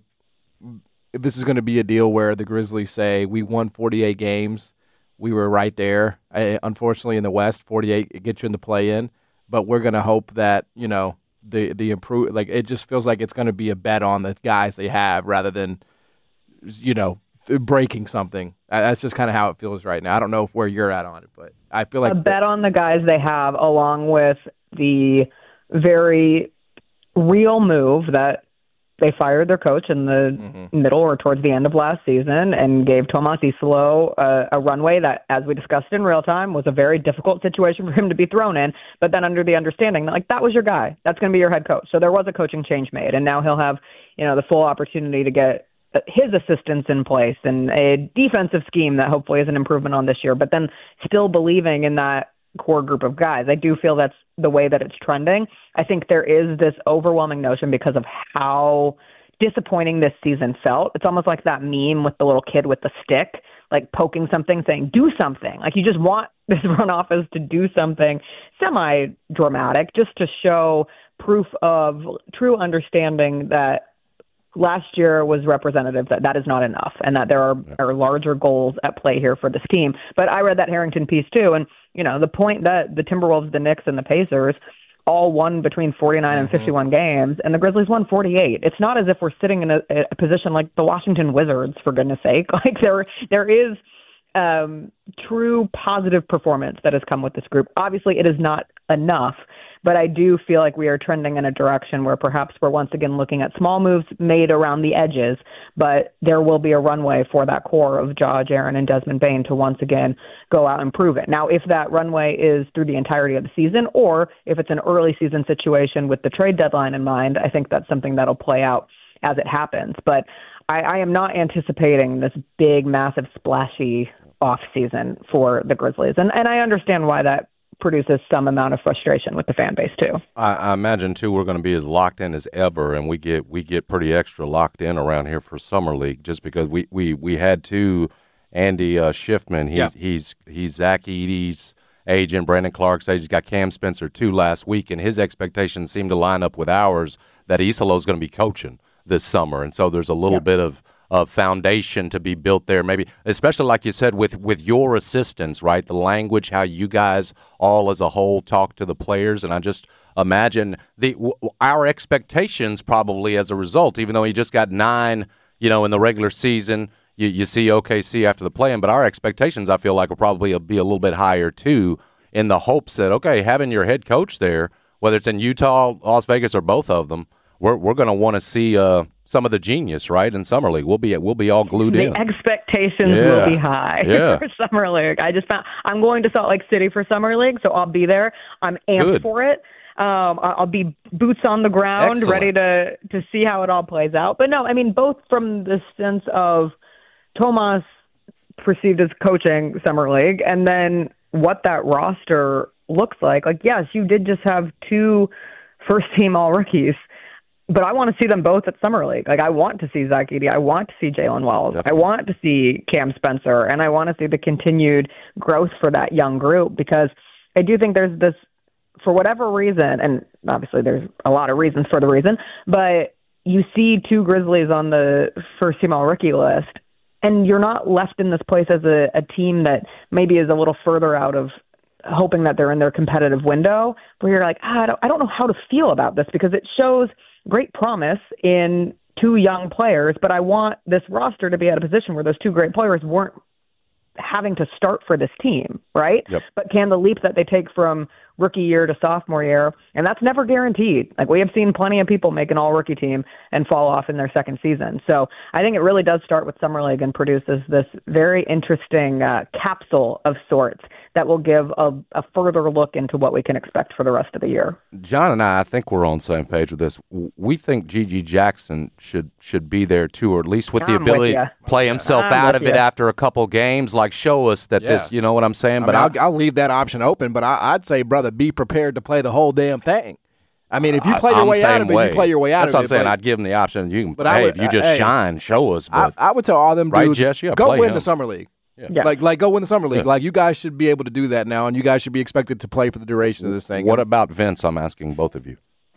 this is going to be a deal where the Grizzlies say we won forty-eight games, we were right there. I, unfortunately, in the West, forty-eight it gets you in the play-in, but we're going to hope that, you know, the the improve, like, it just feels like it's going to be a bet on the guys they have rather than, you know, breaking something. That's just kind of how it feels right now. I don't know if where you're at on it, but I feel like a bet on the guys they have, along with the very real move that they fired their coach in the mm-hmm. middle or towards the end of last season and gave Tomas Isolo a, a runway that, as we discussed in real time, was a very difficult situation for him to be thrown in, but then under the understanding that, like, that was your guy. That's going to be your head coach. So there was a coaching change made, and now he'll have, you know, the full opportunity to get his assistants in place and a defensive scheme that hopefully is an improvement on this year, but then still believing in that core group of guys. I do feel that's the way that it's trending. I think there is this overwhelming notion because of how disappointing this season felt. It's almost like that meme with the little kid with the stick, like poking something, saying, do something. Like, you just want this front office to do something semi-dramatic just to show proof of true understanding that last year was representative, that that is not enough and that there are, are larger goals at play here for this team. But I read that Harrington piece too. And, you know, the point that the Timberwolves, the Knicks, and the Pacers all won between forty-nine mm-hmm. and fifty-one games, and the Grizzlies won forty-eight. It's not as if we're sitting in a, a position like the Washington Wizards, for goodness sake. Like, there, there is um, true positive performance that has come with this group. Obviously, it is not enough, but I do feel like we are trending in a direction where perhaps we're once again looking at small moves made around the edges, but there will be a runway for that core of Ja, Jaren, and Desmond Bane to once again go out and prove it. Now, if that runway is through the entirety of the season, or if it's an early season situation with the trade deadline in mind, I think that's something that'll play out as it happens. But I, I am not anticipating this big, massive, splashy off season for the Grizzlies, and and I understand why that produces some amount of frustration with the fan base too. I, I imagine too we're going to be as locked in as ever, and we get we get pretty extra locked in around here for summer league, just because we we, we had two Andy uh, Schiffman. He's yeah. he's he's Zach Edey's agent, Brandon Clark's agent. He's got Cam Spencer too last week, and his expectations seem to line up with ours that Isolo's going to be coaching this summer, and so there's a little yeah. bit of of foundation to be built there, maybe, especially like you said, with, with your assistants, right? The language, how you guys all as a whole talk to the players. And I just imagine the w- our expectations probably as a result, even though he just got nine, you know, in the regular season, you, you see O K C after the play-in, but our expectations, I feel like, will probably be a little bit higher too, in the hopes that, okay, having your head coach there, whether it's in Utah, Las Vegas, or both of them, we're we're going to want to see uh, some of the genius, right, in Summer League. We'll be we'll be all glued the in. The expectations yeah. will be high yeah. for Summer League. I just found I'm going to Salt Lake City for Summer League, so I'll be there. I'm amped Good. for it. Um, I'll be boots on the ground, Excellent. ready to to see how it all plays out. But no, I mean both from the sense of Tomas perceived as coaching Summer League, and then what that roster looks like. Like, yes, you did just have two first-team All-Rookies. But I want to see them both at Summer League. Like, I want to see Zach Edey. I want to see Jalen Wells. Definitely. I want to see Cam Spencer. And I want to see the continued growth for that young group, because I do think there's this, for whatever reason, and obviously there's a lot of reasons for the reason, but you see two Grizzlies on the first-team All-Rookie list, and you're not left in this place as a, a team that maybe is a little further out of hoping that they're in their competitive window, where you're like, ah, I don't, I don't know how to feel about this, because it shows great promise in two young players, but I want this roster to be at a position where those two great players weren't having to start for this team, right? Yep. But can the leap that they take from rookie year to sophomore year, and that's never guaranteed. Like, we have seen plenty of people make an all-rookie team and fall off in their second season. So I think it really does start with Summer League and produces this very interesting uh, capsule of sorts that will give a, a further look into what we can expect for the rest of the year. John and I, I think we're on the same page with this. We think Gigi Jackson should should be there too, or at least with the I'm ability with to play himself I'm out with of it you. after a couple games. Like, show us that Yeah. this, you know what I'm saying? I But mean, I, I'll, I'll leave that option open, but I, I'd say, brother, be prepared to play the whole damn thing. I mean, if you play I, your I'm way out same of it, way. you play your way out That's of what it. I'm saying. but I'd give him the option. You can, But I hey, would- if you just hey, shine, show us. I, But I would tell all them Right, dudes, Jess? Yeah, go play win him. the Summer League. Yeah. Like, like go win the Summer League. Yeah. Like, you guys should be able to do that now, and you guys should be expected to play for the duration of this thing. what And- about Vince? I'm asking both of you.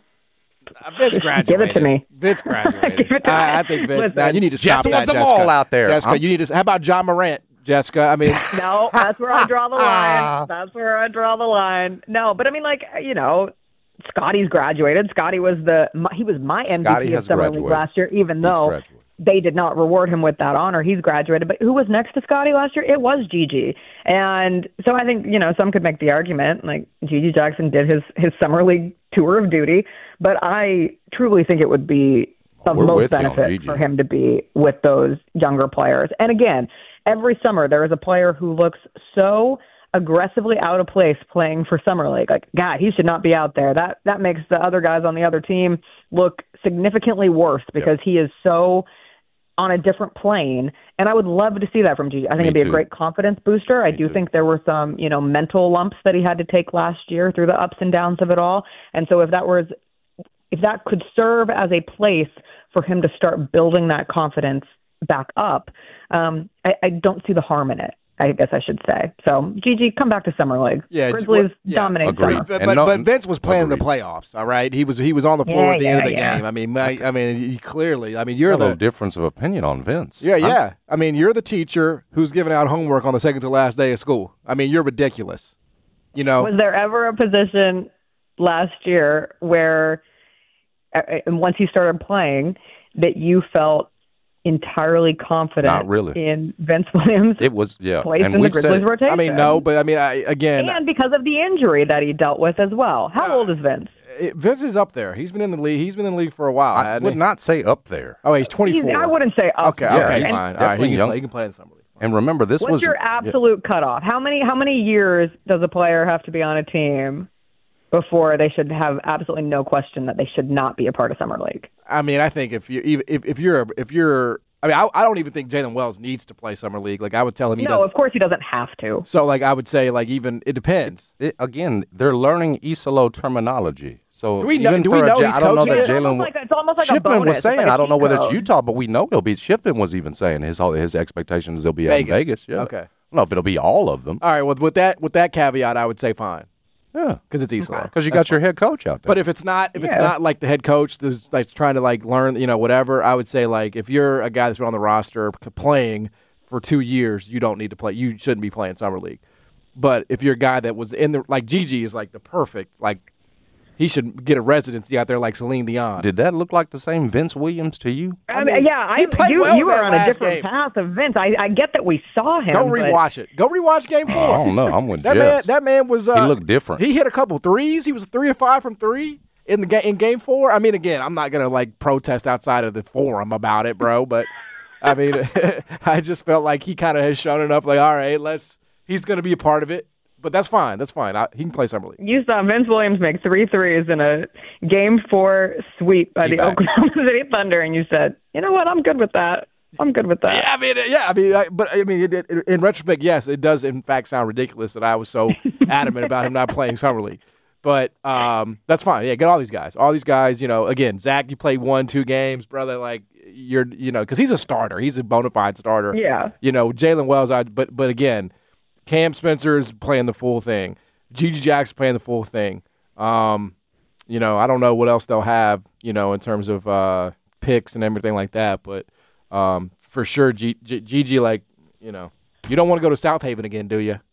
Uh, Vince graduated. Give it to me. Vince graduated. Give it to I, I me. think Vince. Listen, Now you need to stop Jessica that, was them Jessica. all out there. Jessica, I'm- you need to. How about John Morant, Jessica? I mean, No, that's where I draw the line. That's where I draw the line. No, but I mean, like, you know, Scotty's graduated. Scotty was the my, he was my M V P Scotty of has Summer League graduated. last year, even He's though graduated. they did not reward him with that honor. He's graduated. But who was next to Scotty last year? It was Gigi. And so I think, you know, some could make the argument, like, Gigi Jackson did his, his Summer League tour of duty. But I truly think it would be of We're most with you on benefit Gigi. for him to be with those younger players. And again, every summer there is a player who looks so aggressively out of place playing for Summer League. Like, God, he should not be out there. That that makes the other guys on the other team look significantly worse because he is so on a different plane. And I would love to see that from Gigi. I think Me it'd be too. a great confidence booster. I do too. think there were some, you know, mental lumps that he had to take last year through the ups and downs of it all. And so if that was, if that could serve as a place for him to start building that confidence back up, um, I, I don't see the harm in it, I guess I should say. So, Gigi, come back to Summer League. Yeah, Grizzlies yeah. dominate Agreed. summer. But, And but, no- but Vince was playing in the agreed. playoffs. All right, he was he was on the floor Yeah, at the end of the yeah, yeah. game. I mean, my, I mean, he clearly. I mean, you're a little the difference of opinion on Vince. yeah, I'm- yeah. I mean, you're the teacher who's giving out homework on the second to last day of school. I mean, you're ridiculous. You know, Was there ever a position last year where, uh, and once you started playing, that you felt entirely confident Not really. in Vince Williams' It was, yeah. place and in the we've said Grizzlies it. rotation? I mean, no, but I mean, I, again, and because of the injury that he dealt with as well. How old is Vince? it- Vince is up there. He's been in the league. He's been in the league for a while. I hasn't would he? not say up there. Oh, he's He's, twenty-four. I wouldn't say up. Okay, Yeah, okay, he's fine. All right, definitely he can, young. play, he can play in summer league. And remember, this What's was your yeah. absolute cutoff? How many how many years does a player have to be on a team before they should have absolutely no question that they should not be a part of Summer League? I mean, I think if you if if you're a, if you're I mean, I, I don't even think Jalen Wells needs to play summer league. Like I would tell him he no, doesn't. of course he doesn't have to. So like I would say like even it depends. It, again, they're learning Isolo terminology. So Do we know- even do for we a know Ja- he's I don't know coaching that it? It's almost Jalen like, it's almost like a Shipman bonus. was It's saying, like a I don't know cheat whether it's code. Utah, but we know he'll be. Shipman was even saying his his expectation is he'll be out in Vegas. Vegas. Yeah. Okay. I don't know if it'll be all of them. All right. Well, with that with that caveat, I would say fine Yeah, because it's Isolo. because you got your head coach out there. But if it's not, if it's Yeah. not like the head coach that's like trying to like learn, you know, whatever, I would say like if you're a guy that's been on the roster p- playing for two years, you don't need to play. You shouldn't be playing summer league. But if you're a guy that was in the like Gigi is like the perfect like he should get a residency out there like Celine Dion. did that look like the same Vince Williams to you? I mean, yeah, he I, played you, well you in are that on a last different game. path of Vince. I, I get that we saw him. Go but- rewatch it. Go rewatch game four. I don't know. I'm with That Jess. man, that man was. Uh, He looked different. He hit a couple threes. He was three or five from three in the game in game four. I mean, again, I'm not gonna like protest outside of the forum about it, bro. But I mean, I just felt like he kind of has shown enough. Like, all right, let's. He's gonna be a part of it. But that's fine. That's fine. I, he can play summer league. You saw Vince Williams make three threes in a Game Four sweep by He the back. Oklahoma City Thunder, and you said, "You know what? I'm good with that. I'm good with that." Yeah, I mean, yeah, I mean, I, but I mean, it, it, in retrospect, yes, it does in fact sound ridiculous that I was so adamant about him not playing summer league. But um, that's fine. Yeah, get all these guys. All these guys. You know, again, Zach, you played one, two games, brother. Like you're, you know, because he's a starter. He's a bona fide starter. Yeah. You know, Jalen Wells. I, but but again, Cam Spencer's playing the full thing. Gigi Jackson playing the full thing. Um, you know, I don't know what else they'll have. You know, in terms of uh, picks and everything like that, but. Um, for sure, G- G- Gigi, like, you know, you don't want to go to South Haven again, do you?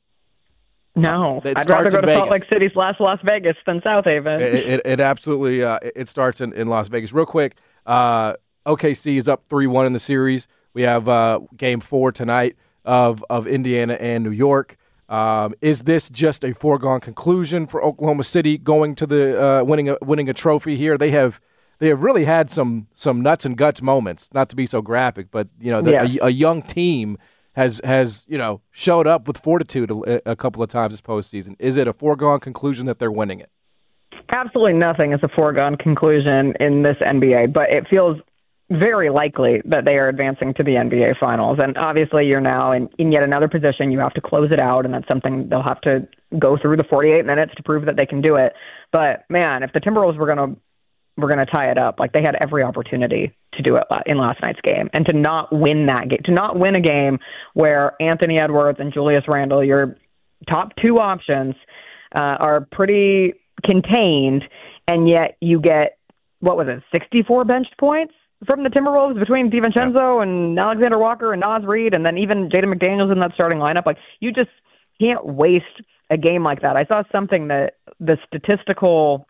No, It I'd rather starts go in to Salt Vegas. Lake City slash Las Vegas than South Haven. It, it, it absolutely uh, it starts in, in Las Vegas. Real quick, uh, O K C is up three one in the series. We have uh, game four tonight of, of Indiana and New York. Um, is this just a foregone conclusion for Oklahoma City going to the uh, winning a, winning a trophy here? They have they have really had some some nuts and guts moments. Not to be so graphic, but you know, the, Yeah. a, a young team has has you know showed up with fortitude a, a couple of times this postseason. Is it a foregone conclusion that they're winning it? Absolutely nothing is a foregone conclusion in this N B A, but it feels very likely that they are advancing to the N B A Finals. And obviously you're now in, in yet another position. You have to close it out, and that's something they'll have to go through the forty-eight minutes to prove that they can do it. But, man, if the Timberwolves were going to were going to tie it up, like they had every opportunity to do it in last night's game, and to not win that game, to not win a game where Anthony Edwards and Julius Randle, your top two options, uh, are pretty contained, and yet you get, what was it, sixty-four bench points from the Timberwolves between DiVincenzo yeah. and Alexander Walker and Naz Reid, and then even Jaden McDaniels in that starting lineup. Like, you just can't waste a game like that. I saw something that the statistical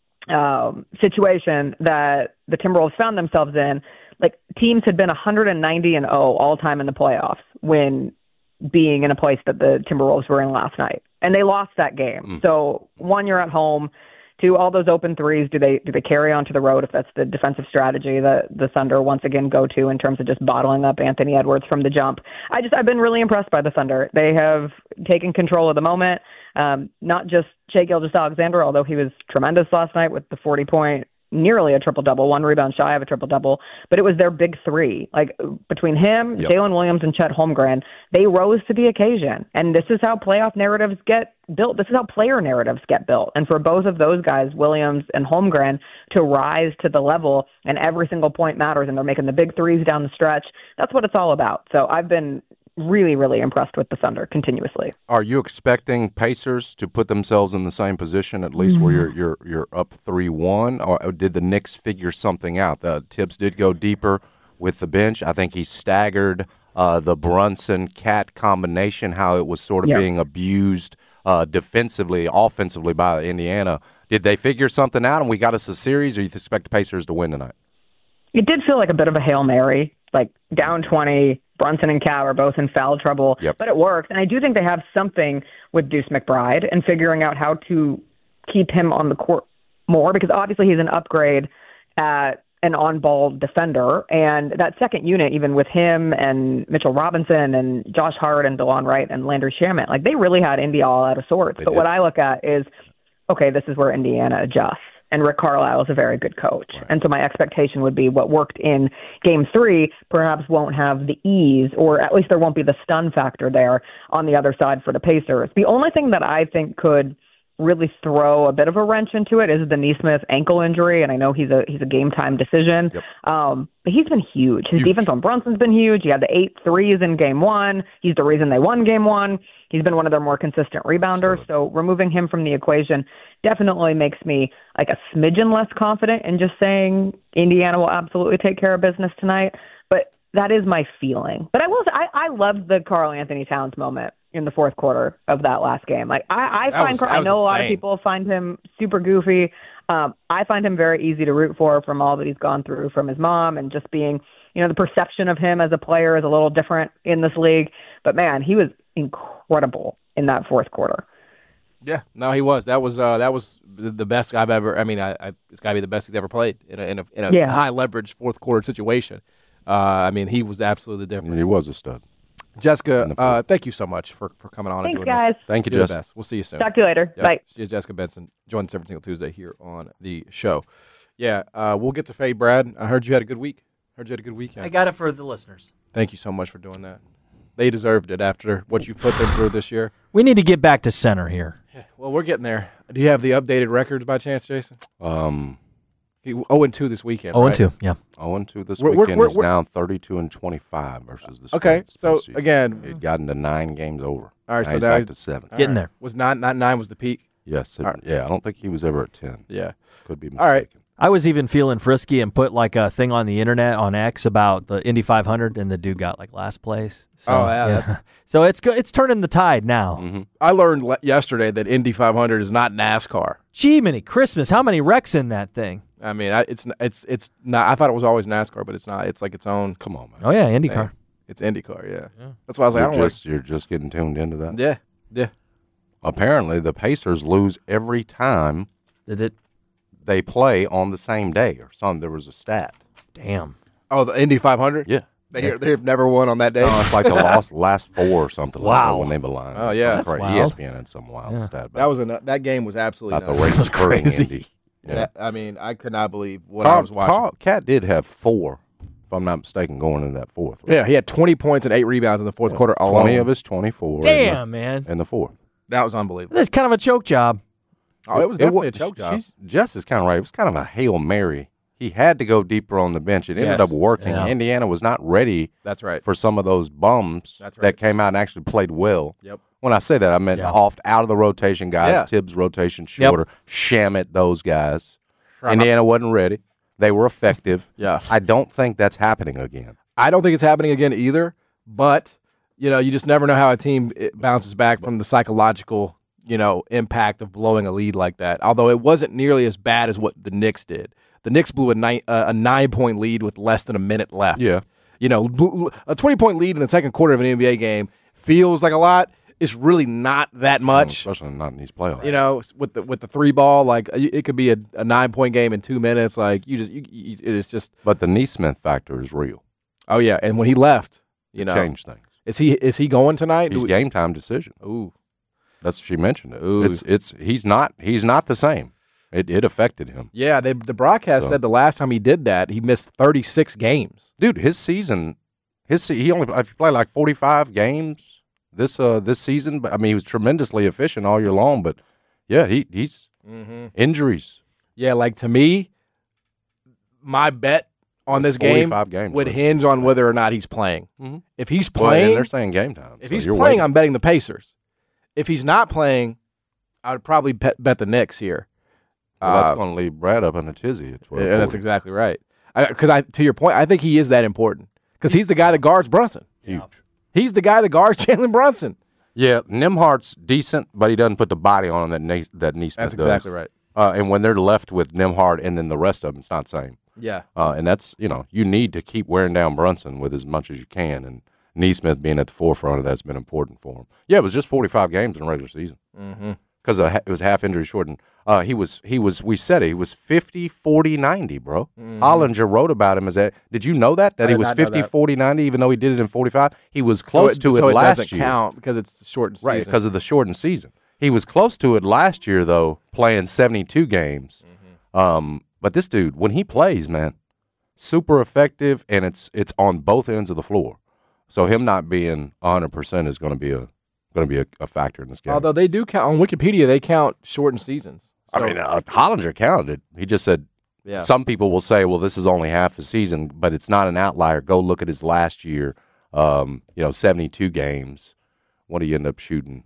um, situation that the Timberwolves found themselves in, like teams had been one ninety and oh all time in the playoffs when being in a place that the Timberwolves were in last night, and they lost that game. Mm. So one, you're at home. Two, all those open threes, do they do they carry on to the road if that's the defensive strategy that the Thunder once again go to in terms of just bottling up Anthony Edwards from the jump? I just I've been really impressed by the Thunder. They have taken control of the moment. Um, not just Shai Gilgeous-Alexander, although he was tremendous last night with the forty point, nearly a triple double, one rebound shy of a triple double, but it was their big three. Like between him, yep. Jalen Williams, and Chet Holmgren, they rose to the occasion. And this is how playoff narratives get built. This is how player narratives get built. And for both of those guys, Williams and Holmgren, to rise to the level, and every single point matters, and they're making the big threes down the stretch. That's what it's all about. So I've been really, really impressed with the Thunder continuously. Are you expecting Pacers to put themselves in the same position, at least mm-hmm. where you're you're you're up three one, or did the Knicks figure something out? The Tibbs did go deeper with the bench. I think he staggered uh, the Brunson-Cat combination, how it was sort of yeah. being abused uh, defensively, offensively by Indiana. Did they figure something out and we got us a series, or you expect the Pacers to win tonight? It did feel like a bit of a Hail Mary, like down twenty, Brunson and Cal are both in foul trouble, yep. but it worked. And I do think they have something with Deuce McBride and figuring out how to keep him on the court more, because obviously he's an upgrade at an on-ball defender. And that second unit, even with him and Mitchell Robinson and Josh Hart and DeLon Wright and Landry Shamet, like they really had Indy all out of sorts. They but did. What I look at is, okay, this is where Indiana adjusts. and Rick Carlisle is a very good coach. Right. And so my expectation would be what worked in game three perhaps won't have the ease, or at least there won't be the stun factor there on the other side for the Pacers. The only thing that I think could really throw a bit of a wrench into it is the Nesmith ankle injury, and I know he's a he's a game time decision. Yep. Um, but he's been huge. His huge. defense on Brunson's been huge. He had the eight threes in game one. He's the reason they won game one. He's been one of their more consistent rebounders. So, so removing him from the equation definitely makes me like a smidgen less confident in just saying Indiana will absolutely take care of business tonight. But that is my feeling. But I will say, I, I loved the Karl Anthony Towns moment in the fourth quarter of that last game. Like I, I find, was, I know insane. A lot of people find him super goofy. Um, I find him very easy to root for from all that he's gone through from his mom and just being, you know, the perception of him as a player is a little different in this league. But man, he was incredible in that fourth quarter. Yeah, no, he was. That was uh, that was the best I've ever. I mean, I, I it's got to be the best he's ever played in a in a, in a yeah. high leverage fourth quarter situation. Uh, I mean, he was absolutely different. I mean, he was a stud. Jessica, uh, thank you so much for, for coming on Thanks, and doing guys. this. Thank you, Do Jessica. We'll see you soon. Talk to you later. Yep. Bye. She is Jessica Benson, joins every single Tuesday here on the show. Yeah, uh, we'll get to Fade Brad. I heard you had a good week. Heard you had a good weekend. I got it for the listeners. Thank you so much for doing that. They deserved it after what you've put them through this year. We need to get back to center here. Yeah, well, we're getting there. Do you have the updated records by chance, Jason? Um, oh and two this weekend. Oh right? and two, yeah. Oh and two this we're, weekend. We're, He's we're, down thirty-two and twenty-five versus the Okay, so season. again, He'd gotten to nine games over. All right, now so he's now back he's to seven. Getting right. there. Was nine, not nine was the peak? Yes. It, right. Yeah, I don't think he was ever at ten. Yeah. Could be mistaken. All right. I was even feeling frisky and put like a thing on the internet on X about the Indy five hundred, and the dude got like last place. So, oh yeah, yeah. That's... so it's go- it's turning the tide now. Mm-hmm. I learned le- yesterday that Indy five hundred is not NASCAR. Gee, many Christmas! How many wrecks in that thing? I mean, I, it's it's it's not. I thought it was always NASCAR, but it's not. It's like its own. Come on, man. Oh yeah, IndyCar. Hey, it's IndyCar. Yeah. yeah. That's why I was like, you're I don't just, like... You're just getting tuned into that. Yeah. Yeah. Apparently, the Pacers lose every time. Did it? They play on the same day or something. There was a stat. Damn. Oh, the Indy five hundred? Yeah. They, yeah. They've never won on that day? No, it's like the last, last four or something. Wow. Like that when they belong. Oh, yeah. That's wild. E S P N had some wild yeah. stat. About that was a, that game was absolutely about nuts. the race crazy. Indy. Yeah. That, I mean, I could not believe what Carl, I was watching. Carl, Cat did have four, if I'm not mistaken, going into that fourth. Right? Yeah, he had twenty points and eight rebounds in the fourth yeah. quarter alone. twenty of his twenty-four. Damn, in the, man. In the fourth. That was unbelievable. It's kind of a choke job. Oh, it was definitely it, a choke job. She's, Jess is kind of right. It was kind of a Hail Mary. He had to go deeper on the bench. It ended yes. up working. Yeah. Indiana was not ready That's right. for some of those bums That's right. that came out and actually played well. Yep. When I say that, I meant Yeah. off out of the rotation guys. Yeah. Tibbs rotation shorter. Yep. Shamit, those guys. Right. Indiana wasn't ready. They were effective. Yeah. I don't think that's happening again. I don't think it's happening again either, but, you know, you just never know how a team it bounces back from the psychological, you know, impact of blowing a lead like that, although it wasn't nearly as bad as what the Knicks did. The Knicks blew a, nine, uh, a nine-point lead with less than a minute left. Yeah. You know, a twenty-point lead in the second quarter of an N B A game feels like a lot. It's really not that much. Especially not in these playoffs. You know, with the with the three ball, like it could be a, a nine-point game in two minutes. Like you just, you, you, it is just. But the Nesmith factor is real. Oh yeah, and when he left, you know, changed things. Is he is he going tonight? He's we, game time decision. Ooh, that's she mentioned it. Ooh. It's it's he's not he's not the same. It it affected him. Yeah, they, the broadcast So. said the last time he did that, he missed thirty-six games. Dude, his season, his se- he only if he played like forty-five games this uh this season. But I mean, he was tremendously efficient all year long. But yeah, he he's Mm-hmm. injuries. Yeah, like to me, my bet on this game games, would right? hinge on whether or not he's playing. Mhm. If he's Well, and playing, they're saying game time. if so he's you're playing, waiting. I'm betting the Pacers. If he's not playing, I would probably bet, bet the Knicks here. Well, that's Uh, going to leave Brad up in a tizzy at twelve. Yeah, that's exactly right. Because I, I, to your point, I think he is that important because he's the guy that guards Brunson. huge. He's the guy that guards Jalen Brunson. Yeah, Nimhart's decent, but he doesn't put the body on him that Na- that Nesmith That's does. exactly right. Uh, and when they're left with Nimhart and then the rest of them, it's not the same. Yeah. Uh, and that's, you know, you need to keep wearing down Brunson with as much as you can. And Nesmith being at the forefront of that's been important for him. Yeah, it was just forty-five games in the regular season. Mm-hmm. Because it was half injury shortened. Uh, he was, he was, we said it, he was fifty, forty, ninety, bro. Mhm. Hollinger wrote about him as that. Did you know that? That I he did was not know fifty, that. forty, ninety, even though he did it in forty-five? He was close so to so it, it last doesn't year. count because it's short season. Right, because of the shortened season. He was close to it last year, though, playing seventy-two games. Mm-hmm. Um, but this dude, when he plays, man, super effective, and it's it's on both ends of the floor. So him not being one hundred percent is going to be a going to be a, a factor in this game. Although they do count on Wikipedia, they count shortened seasons. So, I mean, uh, Hollinger counted it. He just said yeah. some people will say, well, this is only half a season, but it's not an outlier. Go look at his last year, um, you know, seventy-two games. What did he end up shooting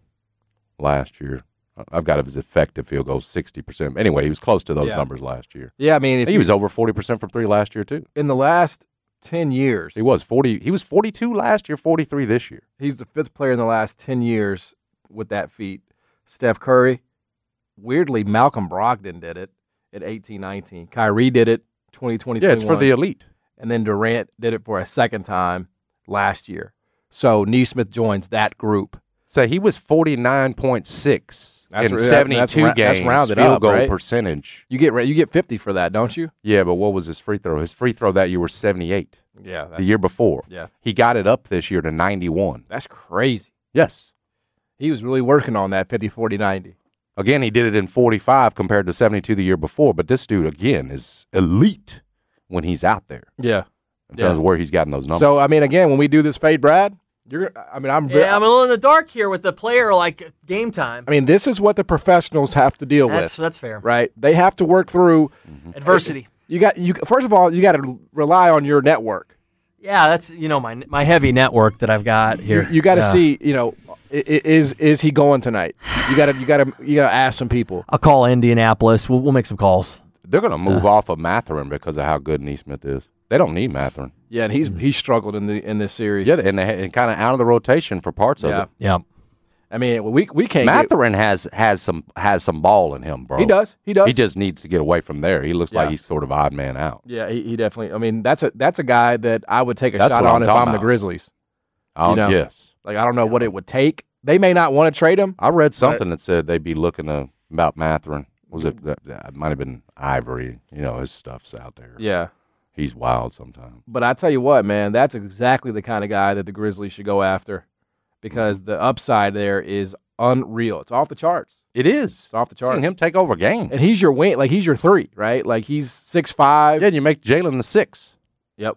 last year? I've got his effective field goal sixty percent. Anyway, he was close to those yeah. numbers last year. Yeah, I mean, if he you, was over forty percent from three last year too. In the last ten years, he was forty. He was forty-two last year, forty-three this year. He's the fifth player in the last ten years with that feat. Steph Curry, weirdly, Malcolm Brogdon did it at eighteen nineteen. Kyrie did it twenty twenty. Yeah, it's for the elite. And then Durant did it for a second time last year. So Neesmith joins that group. So he was forty-nine point six. That's in ra- seventy-two that's, games, that's rounded field up, goal right? percentage. You get you get fifty for that, don't you? Yeah, but what was his free throw? His free throw that year was seventy-eight. Yeah, the year before. Yeah, he got it up this year to ninety-one. That's crazy. Yes, he was really working on that fifty, forty, ninety. Again, he did it in forty-five compared to seventy-two the year before. But this dude again is elite when he's out there. Yeah, in terms yeah. of where he's gotten those numbers. So I mean, again, when we do this fade, Brad. You're, I mean, I'm. Yeah, I'm a little in the dark here with the player like game time. I mean, this is what the professionals have to deal that's, with. That's fair, right? They have to work through mm-hmm. adversity. You got you. First of all, you got to rely on your network. Yeah, that's you know my my heavy network that I've got here. You, you got to yeah. see, you know, is is he going tonight? You got to you got to you got to ask some people. I'll call Indianapolis. We'll we'll make some calls. They're going to move uh, off of Mathurin because of how good Neesmith is. They don't need Mathurin. Yeah, and he's he's struggled in the in this series. Yeah, and, and kind of out of the rotation for parts yeah. of it. Yeah. I mean, we we can't. Mathurin get, has has some has some ball in him, bro. He does. He does. He just needs to get away from there. He looks yeah. like he's sort of odd man out. Yeah, he, he definitely. I mean, that's a that's a guy that I would take a that's shot on I'm if I'm about. the Grizzlies. Oh, you know? yes. Like I don't know what it would take. They may not want to trade him. I read something but, that said they'd be looking to, about Mathurin. Was it that, that might have been Ivory? You know, his stuff's out there. Yeah. He's wild sometimes. But I tell you what, man, that's exactly the kind of guy that the Grizzlies should go after because the upside there is unreal. It's off the charts. It is. It's off the charts. Seeing him take over games. And he's your wing. Like, he's your three, right? Like, he's six five. Yeah, and you make Jalen the six. Yep.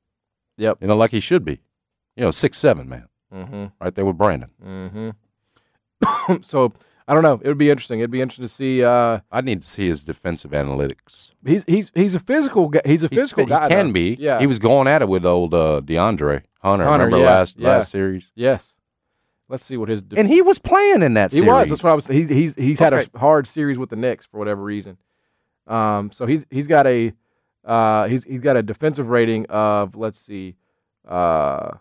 Yep. You know, like he should be. You know, six seven, man. Mm-hmm. Right there with Brandon. Mm-hmm. So, I don't know. It would be interesting. It'd be interesting to see. Uh, I need to see his defensive analytics. He's he's he's a physical guy. He's a he's, physical he guy. He can though. be. Yeah. He was going at it with old uh, DeAndre Hunter. Hunter remember yeah, last yeah. last series? Yes. Let's see what his. Def- and he was playing in that he series. He was. That's what I was. He's he's he's okay. had a hard series with the Knicks for whatever reason. Um. So he's he's got a uh he's he's got a defensive rating of let's see, uh,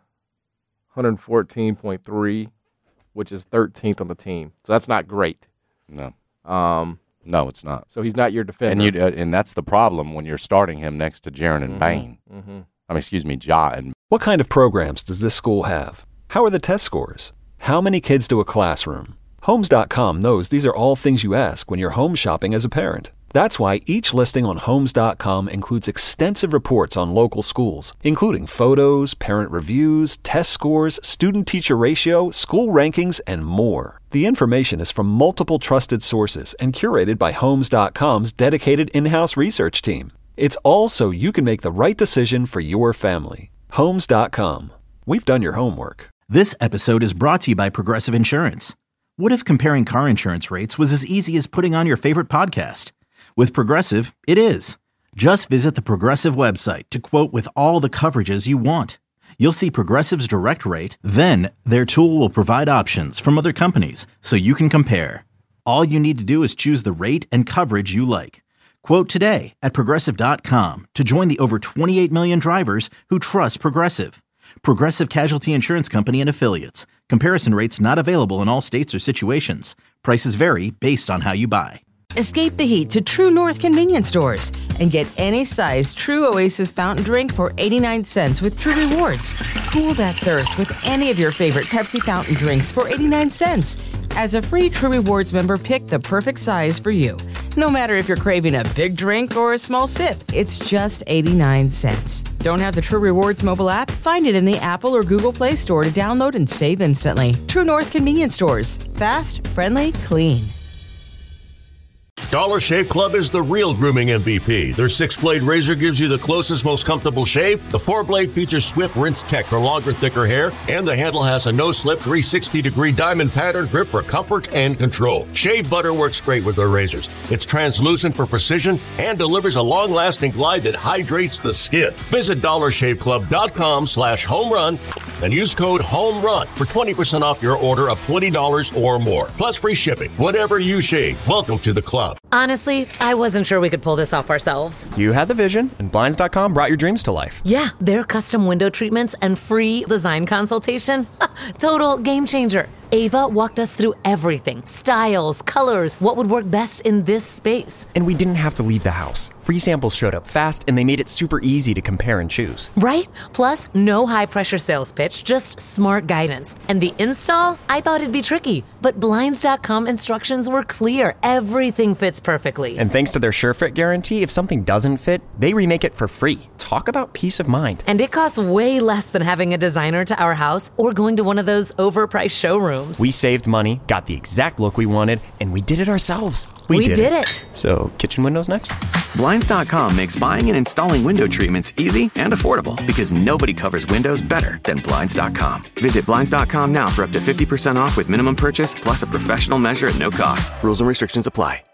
one fourteen point three, which is thirteenth on the team. So that's not great. No. Um. No, it's not. So he's not your defender. And you uh, and that's the problem when you're starting him next to Jaren and mm-hmm. Bain. Mm-hmm. I mean, excuse me, Ja and. What kind of programs does this school have? How are the test scores? How many kids do a classroom? Homes dot com knows these are all things you ask when you're home shopping as a parent. That's why each listing on Homes dot com includes extensive reports on local schools, including photos, parent reviews, test scores, student-teacher ratio, school rankings, and more. The information is from multiple trusted sources and curated by Homes dot com's dedicated in-house research team. It's all so you can make the right decision for your family. Homes dot com. We've done your homework. This episode is brought to you by Progressive Insurance. What if comparing car insurance rates was as easy as putting on your favorite podcast? With Progressive, it is. Just visit the Progressive website to quote with all the coverages you want. You'll see Progressive's direct rate, then their tool will provide options from other companies so you can compare. All you need to do is choose the rate and coverage you like. Quote today at Progressive dot com to join the over twenty-eight million drivers who trust Progressive. Progressive Casualty Insurance Company and Affiliates. Comparison rates not available in all states or situations. Prices vary based on how you buy. Escape the heat to True North convenience stores and get any size True Oasis fountain drink for eighty-nine cents with True Rewards. Cool that thirst with any of your favorite Pepsi fountain drinks for eighty-nine cents. As a free True Rewards member, pick the perfect size for you. No matter if you're craving a big drink or a small sip, it's just eighty-nine cents. Don't have the True Rewards mobile app? Find it in the Apple or Google Play Store to download and save instantly. True North convenience stores. Fast, friendly, clean. Dollar Shave Club is the real grooming M V P. Their six-blade razor gives you the closest, most comfortable shave. The four-blade features Swift Rinse Tech for longer, thicker hair, and the handle has a no-slip three hundred sixty degree diamond pattern grip for comfort and control. Shave butter works great with their razors. It's translucent for precision and delivers a long-lasting glide that hydrates the skin. Visit dollar shave club dot com slash home run and use code HOMERUN for twenty percent off your order of twenty dollars or more, plus free shipping. Whatever you shave, welcome to the club. Honestly, I wasn't sure we could pull this off ourselves. You had the vision, and Blinds dot com brought your dreams to life. Yeah, their custom window treatments and free design consultation. Total game changer. Ava walked us through everything. Styles, colors, what would work best in this space. And we didn't have to leave the house. Free samples showed up fast, and they made it super easy to compare and choose. Right? Plus, no high-pressure sales pitch, just smart guidance. And the install? I thought it'd be tricky, but Blinds dot com instructions were clear. Everything fits perfectly. And thanks to their SureFit guarantee, if something doesn't fit, they remake it for free. Talk about peace of mind. And it costs way less than having a designer to our house or going to one of those overpriced showrooms. We saved money, got the exact look we wanted, and we did it ourselves. We, we did, did it. it. So, kitchen windows next? Blinds dot com makes buying and installing window treatments easy and affordable because nobody covers windows better than Blinds dot com. Visit Blinds dot com now for up to fifty percent off with minimum purchase plus a professional measure at no cost. Rules and restrictions apply.